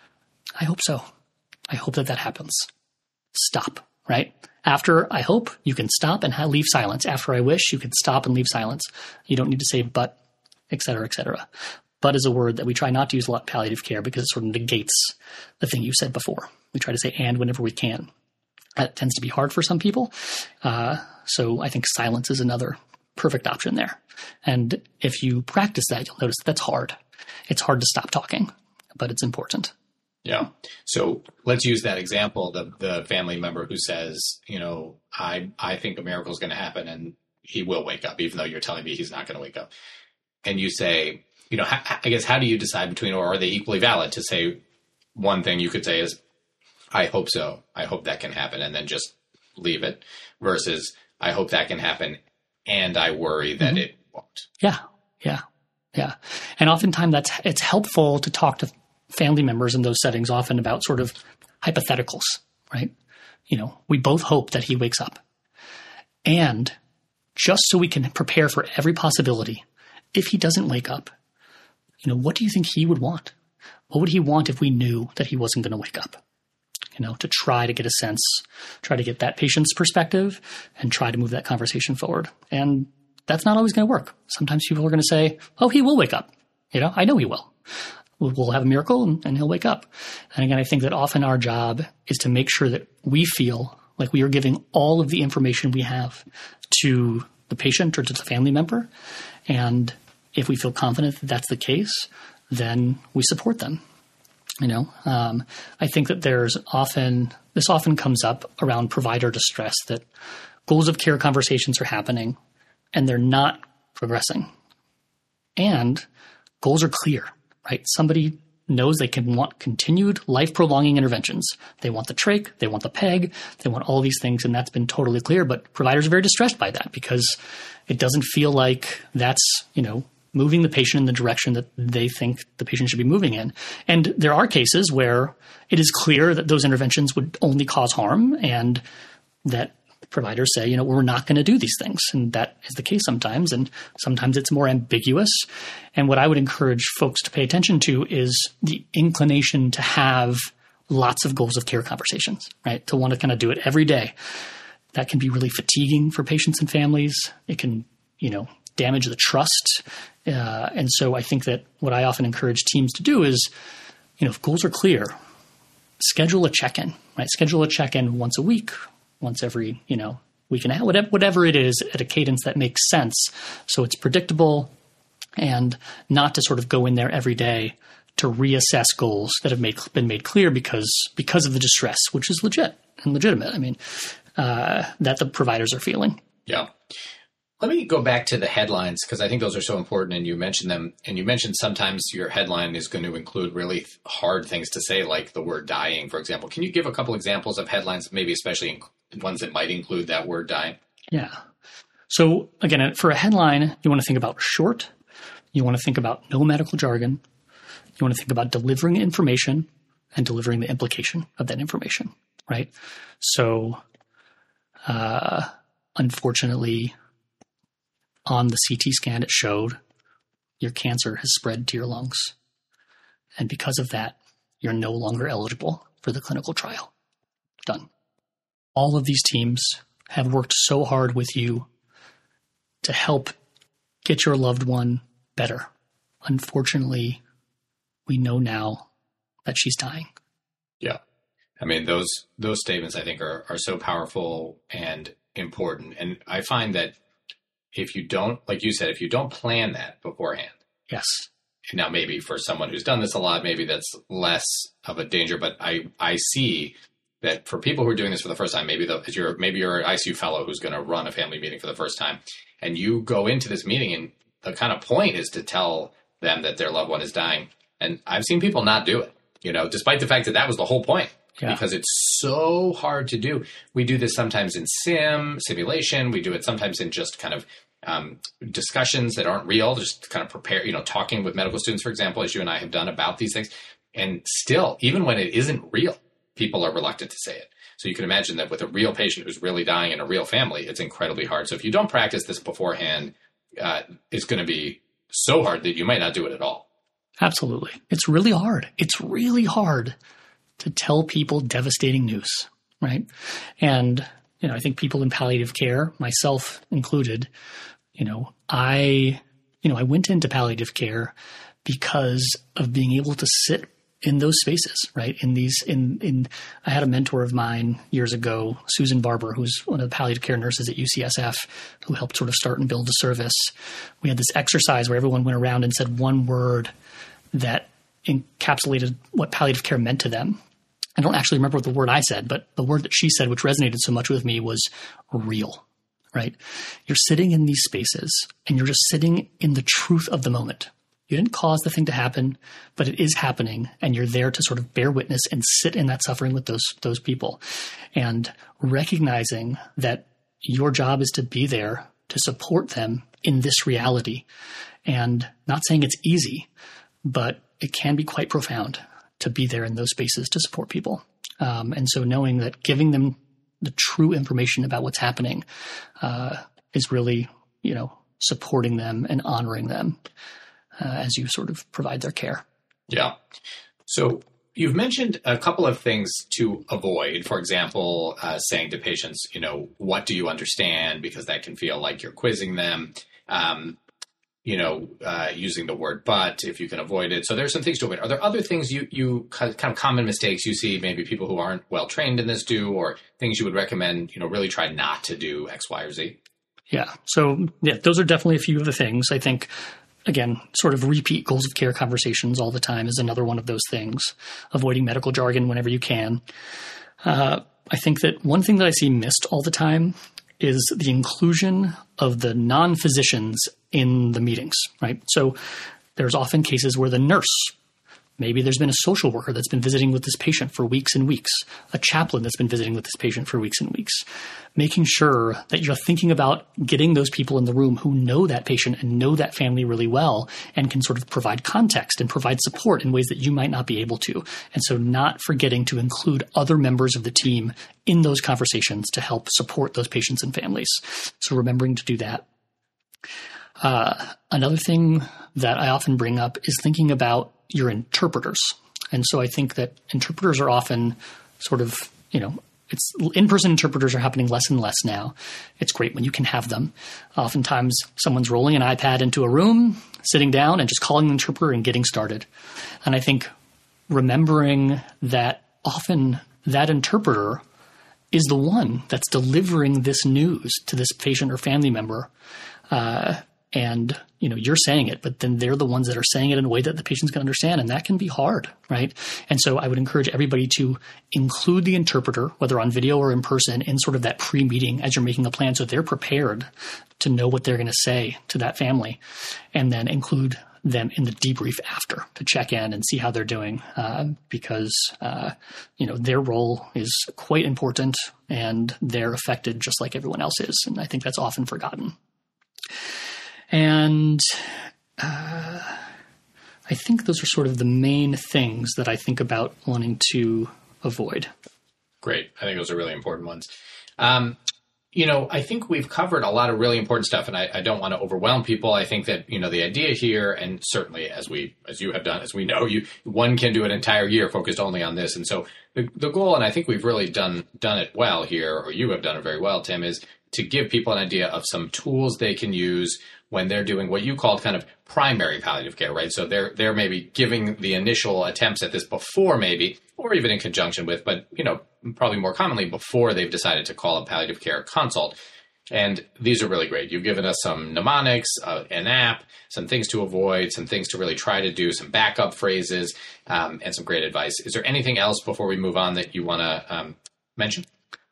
I hope so. I hope that that happens. Stop, right? After I hope, you can stop and leave silence. After I wish, you can stop and leave silence. You don't need to say but, et cetera, et cetera. But is a word that we try not to use a lot in palliative care because it sort of negates the thing you said before. We try to say and whenever we can. That tends to be hard for some people. Uh, so I think silence is another perfect option there. And if you practice that, you'll notice that that's hard. It's hard to stop talking, but it's important.
Yeah. So let's use that example, the the family member who says, you know, I, I think a miracle is going to happen and he will wake up, even though you're telling me he's not going to wake up. And you say, you know, I guess, how do you decide between, or are they equally valid? To say one thing you could say is, I hope so. I hope that can happen, and then just leave it, versus I hope that can happen and I worry that mm-hmm. it won't.
Yeah. Yeah. Yeah. And oftentimes that's, it's helpful to talk to family members in those settings often about sort of hypotheticals, right? You know, we both hope that he wakes up. And just so we can prepare for every possibility, if he doesn't wake up, you know, what do you think he would want? What would he want if we knew that he wasn't going to wake up? You know, to try to get a sense, try to get that patient's perspective and try to move that conversation forward. And that's not always going to work. Sometimes people are going to say, oh, he will wake up. You know, I know he will. We'll have a miracle and, and he'll wake up. And again, I think that often our job is to make sure that we feel like we are giving all of the information we have to the patient or to the family member. And if we feel confident that that's the case, then we support them. You know, um, I think that there's often, this often comes up around provider distress, that goals of care conversations are happening and they're not progressing. And goals are clear, right? Somebody knows they can want continued life-prolonging interventions. They want the trach, they want the peg, they want all these things, and that's been totally clear. But providers are very distressed by that because it doesn't feel like that's, you know, moving the patient in the direction that they think the patient should be moving in. And there are cases where it is clear that those interventions would only cause harm and that providers say, you know, we're not going to do these things. And that is the case sometimes. And sometimes it's more ambiguous. And what I would encourage folks to pay attention to is the inclination to have lots of goals of care conversations, right? To want to kind of do it every day. That can be really fatiguing for patients and families. It can, you know, damage the trust. Uh, and so I think that what I often encourage teams to do is, you know, if goals are clear, schedule a check-in, right? Schedule a check-in once a week, once every, you know, week and a half, whatever, whatever it is, at a cadence that makes sense. So it's predictable and not to sort of go in there every day to reassess goals that have made, been made clear because, because of the distress, which is legit and legitimate. I mean, uh, that the providers are feeling.
Yeah. Let me go back to the headlines because I think those are so important, and you mentioned them. And you mentioned sometimes your headline is going to include really hard things to say, like the word dying, for example. Can you give a couple examples of headlines, maybe especially ones that might include that word dying?
Yeah. So again, for a headline, you want to think about short. You want to think about no medical jargon. You want to think about delivering information and delivering the implication of that information, right? So uh, unfortunately, on the C T scan, it showed your cancer has spread to your lungs. And because of that, you're no longer eligible for the clinical trial. Done. All of these teams have worked so hard with you to help get your loved one better. Unfortunately, we know now that she's dying.
Yeah. I mean, those those statements, I think, are, are so powerful and important. And I find that if you don't, like you said, if you don't plan that beforehand.
Yes.
Now, maybe for someone who's done this a lot, maybe that's less of a danger. But I, I see that for people who are doing this for the first time, maybe the, you're, maybe you're an I C U fellow who's going to run a family meeting for the first time, and you go into this meeting and the kind of point is to tell them that their loved one is dying. And I've seen people not do it, you know, despite the fact that that was the whole point. Yeah. Because it's so hard to do. We do this sometimes in sim, simulation. We do it sometimes in just kind of um, discussions that aren't real, just kind of prepare, you know, talking with medical students, for example, as you and I have done about these things. And still, even when it isn't real, people are reluctant to say it. So you can imagine that with a real patient who's really dying in a real family, it's incredibly hard. So if you don't practice this beforehand, uh, it's going to be so hard that you might not do it at all.
Absolutely. It's really hard. It's really hard to tell people devastating news, right? And, you know, I think people in palliative care, myself included, you know, I, you know, I went into palliative care because of being able to sit in those spaces, right? In these, in, in, I had a mentor of mine years ago, Susan Barber, who's one of the palliative care nurses at U C S F, who helped sort of start and build the service. We had this exercise where everyone went around and said one word that encapsulated what palliative care meant to them. I don't actually remember what the word I said, but the word that she said, which resonated so much with me, was real, right? You're sitting in these spaces and you're just sitting in the truth of the moment. You didn't cause the thing to happen, but it is happening, and you're there to sort of bear witness and sit in that suffering with those those people. And recognizing that your job is to be there to support them in this reality. And not saying it's easy, but it can be quite profound to be there in those spaces to support people. Um, and so knowing that giving them the true information about what's happening uh, is really, you know, supporting them and honoring them uh, as you sort of provide their care.
Yeah. So you've mentioned a couple of things to avoid. For example, uh, saying to patients, you know, what do you understand? Because that can feel like you're quizzing them. Um, you know, uh, using the word but, if you can avoid it. So there's some things to avoid. Are there other things you, you kind of common mistakes you see maybe people who aren't well trained in this do, or things you would recommend, you know, really try not to do X, Y, or Z?
Yeah. So yeah, those are definitely a few of the things. I think, again, sort of repeat goals of care conversations all the time is another one of those things. Avoiding medical jargon whenever you can. Uh, I think that one thing that I see missed all the time is the inclusion of the non-physicians in the meetings, right? So there's often cases where the nurse, maybe there's been a social worker that's been visiting with this patient for weeks and weeks, a chaplain that's been visiting with this patient for weeks and weeks, making sure that you're thinking about getting those people in the room who know that patient and know that family really well and can sort of provide context and provide support in ways that you might not be able to. And so not forgetting to include other members of the team in those conversations to help support those patients and families. So remembering to do that. Uh, another thing that I often bring up is thinking about your interpreters. And so I think that interpreters are often sort of, you know, it's in-person interpreters are happening less and less now. It's great when you can have them. Oftentimes someone's rolling an iPad into a room, sitting down and just calling the interpreter and getting started. And I think remembering that often that interpreter is the one that's delivering this news to this patient or family member. Uh, And, you know, you're saying it, but then they're the ones that are saying it in a way that the patient's going to understand. And that can be hard, right? And so I would encourage everybody to include the interpreter, whether on video or in person, in sort of that pre-meeting as you're making a plan so they're prepared to know what they're going to say to that family. And then include them in the debrief after to check in and see how they're doing uh, because, uh, you know, their role is quite important and they're affected just like everyone else is. And I think that's often forgotten. And uh, I think those are sort of the main things that I think about wanting to avoid.
Great. I think those are really important ones. Um, you know, I think we've covered a lot of really important stuff, and I, I don't want to overwhelm people. I think that, you know, the idea here, and certainly as we, as you have done, as we know, you one can do an entire year focused only on this. And so the, the goal, and I think we've really done done it well here, or you have done it very well, Tim, is to give people an idea of some tools they can use when they're doing what you called kind of primary palliative care, right? So they're they're maybe giving the initial attempts at this before maybe, or even in conjunction with, but, you know, probably more commonly before they've decided to call a palliative care consult. And these are really great. You've given us some mnemonics, uh, an app, some things to avoid, some things to really try to do, some backup phrases, um, and some great advice. Is there anything else before we move on that you want to um, mention?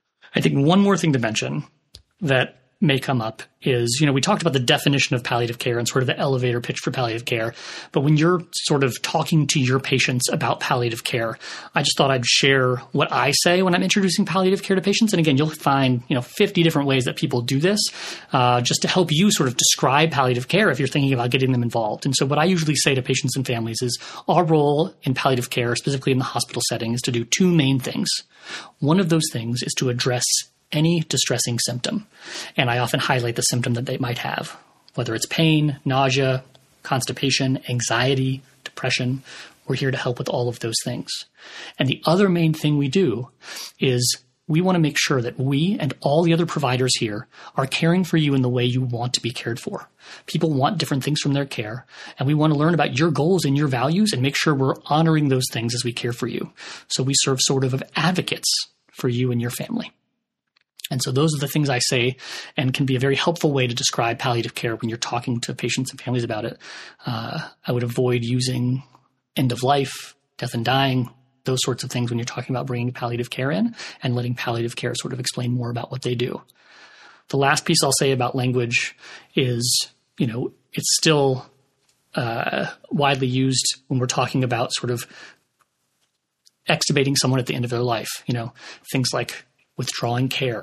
I think one more thing to mention that may come up is, you know, we talked about the definition of palliative care and sort of the elevator pitch for palliative care. But when you're sort of talking to your patients about palliative care, I just thought I'd share what I say when I'm introducing palliative care to patients. And again, you'll find, you know, fifty different ways that people do this, uh, just to help you sort of describe palliative care if you're thinking about getting them involved. And so what I usually say to patients and families is our role in palliative care, specifically in the hospital setting, is to do two main things. One of those things is to address any distressing symptom. And I often highlight the symptom that they might have, whether it's pain, nausea, constipation, anxiety, depression. We're here to help with all of those things. And the other main thing we do is we want to make sure that we and all the other providers here are caring for you in the way you want to be cared for. People want different things from their care, and we want to learn about your goals and your values and make sure we're honoring those things as we care for you. So we serve sort of as advocates for you and your family. And so those are the things I say and can be a very helpful way to describe palliative care when you're talking to patients and families about it. Uh, I would avoid using end of life, death and dying, those sorts of things when you're talking about bringing palliative care in, and letting palliative care sort of explain more about what they do. The last piece I'll say about language is, you know, it's still uh, widely used when we're talking about sort of extubating someone at the end of their life, you know, things like withdrawing care,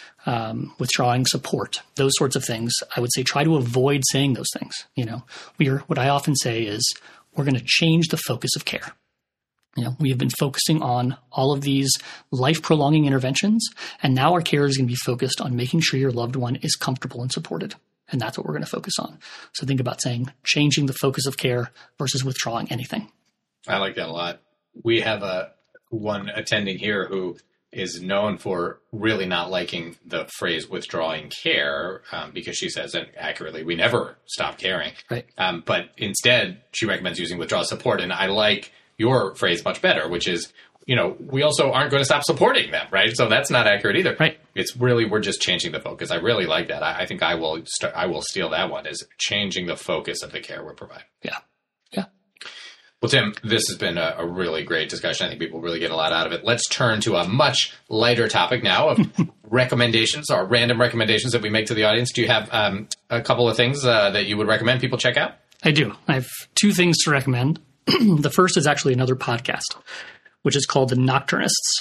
Um, withdrawing support, those sorts of things. I would say try to avoid saying those things. You know, we are, what I often say is we're going to change the focus of care. You know, we have been focusing on all of these life-prolonging interventions, and now our care is going to be focused on making sure your loved one is comfortable and supported. And that's what we're going to focus on. So think about saying changing the focus of care versus withdrawing anything.
I like that a lot. We have a one attending here who is known for really not liking the phrase withdrawing care um, because she says, and accurately, we never stop caring.
Right.
Um, but instead, she recommends using withdrawal support. And I like your phrase much better, which is, you know, we also aren't going to stop supporting them, right? So that's not accurate either.
Right.
It's really, we're just changing the focus. I really like that. I, I think I will start, I will steal that one, is changing the focus of the care we're providing.
Yeah. Yeah.
Well, Tim, this has been a, a really great discussion. I think people really get a lot out of it. Let's turn to a much lighter topic now of recommendations, or random recommendations that we make to the audience. Do you have um, a couple of things uh, that you would recommend people check out?
I do. I have two things to recommend. The first is actually another podcast, which is called The Nocturnists.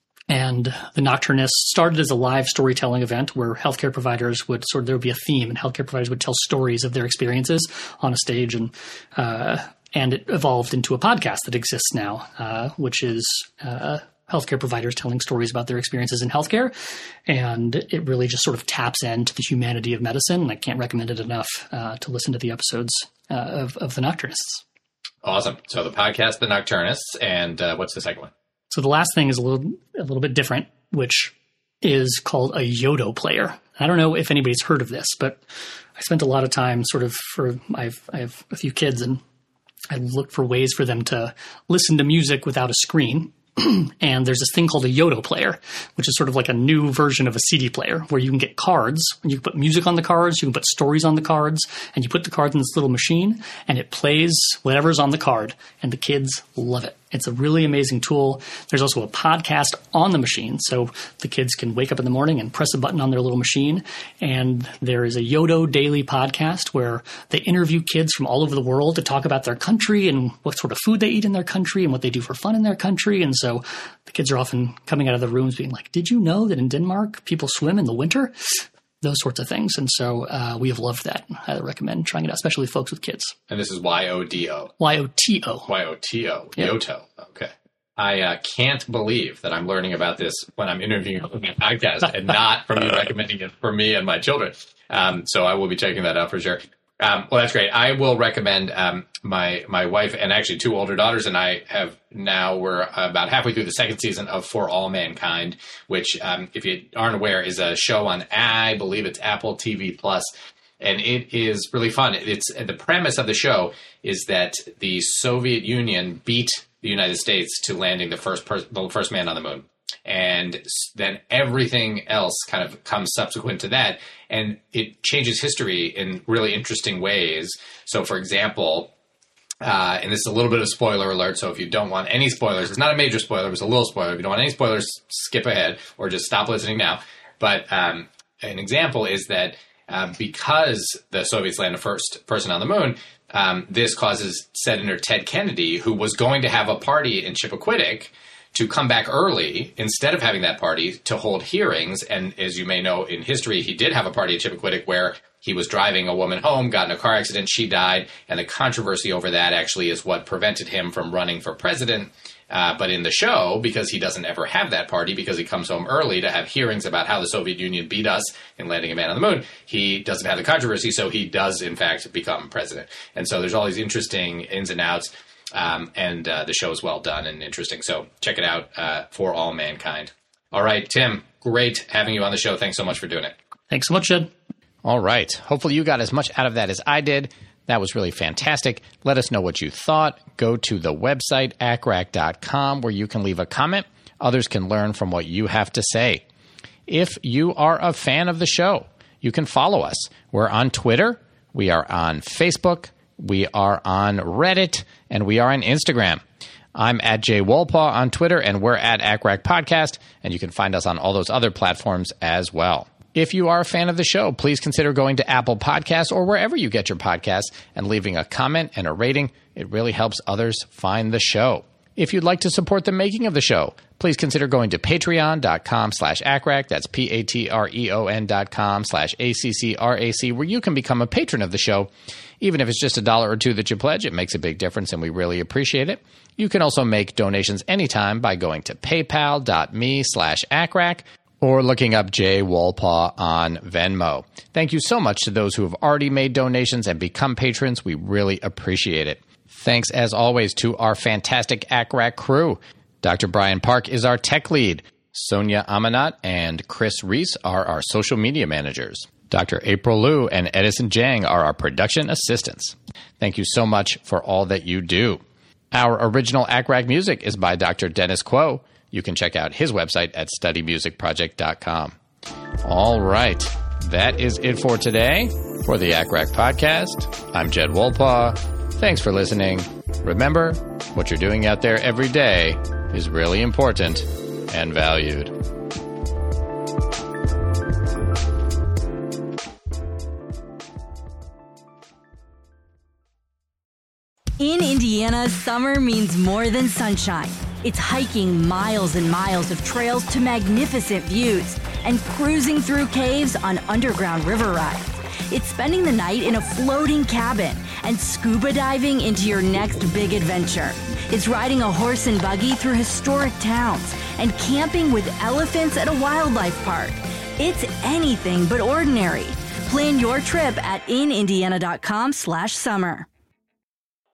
And The Nocturnists started as a live storytelling event where healthcare providers would sort of, there would be a theme, and healthcare providers would tell stories of their experiences on a stage. And, uh, And it evolved into a podcast that exists now, uh, which is uh, healthcare providers telling stories about their experiences in healthcare. And it really just sort of taps into the humanity of medicine. And I can't recommend it enough uh, to listen to the episodes uh, of, of The Nocturnists.
Awesome. So the podcast, The Nocturnists, and uh, what's the second one?
So the last thing is a little a little bit different, which is called a Yodo player. I don't know if anybody's heard of this, but I spent a lot of time sort of for I've I have a few kids, and I looked for ways for them to listen to music without a screen. And there's this thing called a Yodo player, which is sort of like a new version of a C D player where you can get cards, and you can put music on the cards, you can put stories on the cards, and you put the cards in this little machine, and it plays whatever's on the card, and the kids love it. It's a really amazing tool. There's also a podcast on the machine, so the kids can wake up in the morning and press a button on their little machine, and there is a Yodo Daily podcast where they interview kids from all over the world to talk about their country and what sort of food they eat in their country and what they do for fun in their country. And so the kids are often coming out of the rooms being like, did you know that in Denmark people swim in the winter? Those sorts of things. And so uh, we have loved that. I recommend trying it out, especially folks with kids.
And this is Y O D O.
Y O T O.
Y O T O.
Yeah.
Yoto. Okay. I uh, can't believe that I'm learning about this when I'm interviewing on my podcast and not from you recommending it for me and my children. Um, so I will be checking that out for sure. Um, well, that's great. I will recommend um, my my wife and actually two older daughters and I have now, we're about halfway through the second season of For All Mankind, which, um, if you aren't aware, is a show on, I believe it's Apple T V Plus. And it is really fun. It's the premise of the show is that the Soviet Union beat the United States to landing the first per- the first man on the moon. And then everything else kind of comes subsequent to that. And it changes history in really interesting ways. So, for example, uh, and this is a little bit of spoiler alert, so if you don't want any spoilers, it's not a major spoiler, it's a little spoiler. If you don't want any spoilers, skip ahead or just stop listening now. But um, an example is that uh, because the Soviets land the first person on the moon, um, this causes Senator Ted Kennedy, who was going to have a party in Chippaquiddick, to come back early instead of having that party to hold hearings. And as you may know, in history, he did have a party at Chippaquiddick where he was driving a woman home, got in a car accident, she died, and the controversy over that actually is what prevented him from running for president. Uh, but in the show, because he doesn't ever have that party, because he comes home early to have hearings about how the Soviet Union beat us in landing a man on the moon, he doesn't have the controversy, so he does, in fact, become president. And so there's all these interesting ins and outs. Um, and uh, the show is well done and interesting. So check it out, uh, For All Mankind. All right, Tim, great having you on the show. Thanks so much for doing it.
Thanks so much, Jed.
All right. Hopefully you got as much out of that as I did. That was really fantastic. Let us know what you thought. Go to the website, A C R A C dot com, where you can leave a comment. Others can learn from what you have to say. If you are a fan of the show, you can follow us. We're on Twitter. We are on Facebook. We are on Reddit, and we are on Instagram. I'm at Jay Wolpaw on Twitter, and we're at A C R A C Podcast, and you can find us on all those other platforms as well. If you are a fan of the show, please consider going to Apple Podcasts or wherever you get your podcasts and leaving a comment and a rating. It really helps others find the show. If you'd like to support the making of the show, please consider going to patreon.com slash ACRAC. That's P-A-T-R-E-O-N dot com slash A-C-C-R-A-C, where you can become a patron of the show. Even if it's just a dollar or two that you pledge, it makes a big difference, and we really appreciate it. You can also make donations anytime by going to paypal.me slash ACRAC or looking up Jay Wolpaw on Venmo. Thank you so much to those who have already made donations and become patrons. We really appreciate it. Thanks, as always, to our fantastic A C R A C crew. Doctor Brian Park is our tech lead. Sonia Amanat and Chris Reese are our social media managers. Doctor April Liu and Edison Jang are our production assistants. Thank you so much for all that you do. Our original A C R A C music is by Doctor Dennis Quo. You can check out his website at study music project dot com. All right. That is it for today. For the A C R A C podcast, I'm Jed Wolpaw. Thanks for listening. Remember, what you're doing out there every day is really important and valued.
In Indiana, summer means more than sunshine. It's hiking miles and miles of trails to magnificent views and cruising through caves on underground river rides. It's spending the night in a floating cabin and scuba diving into your next big adventure. It's riding a horse and buggy through historic towns and camping with elephants at a wildlife park. It's anything but ordinary. Plan your trip at in indiana dot com slash summer.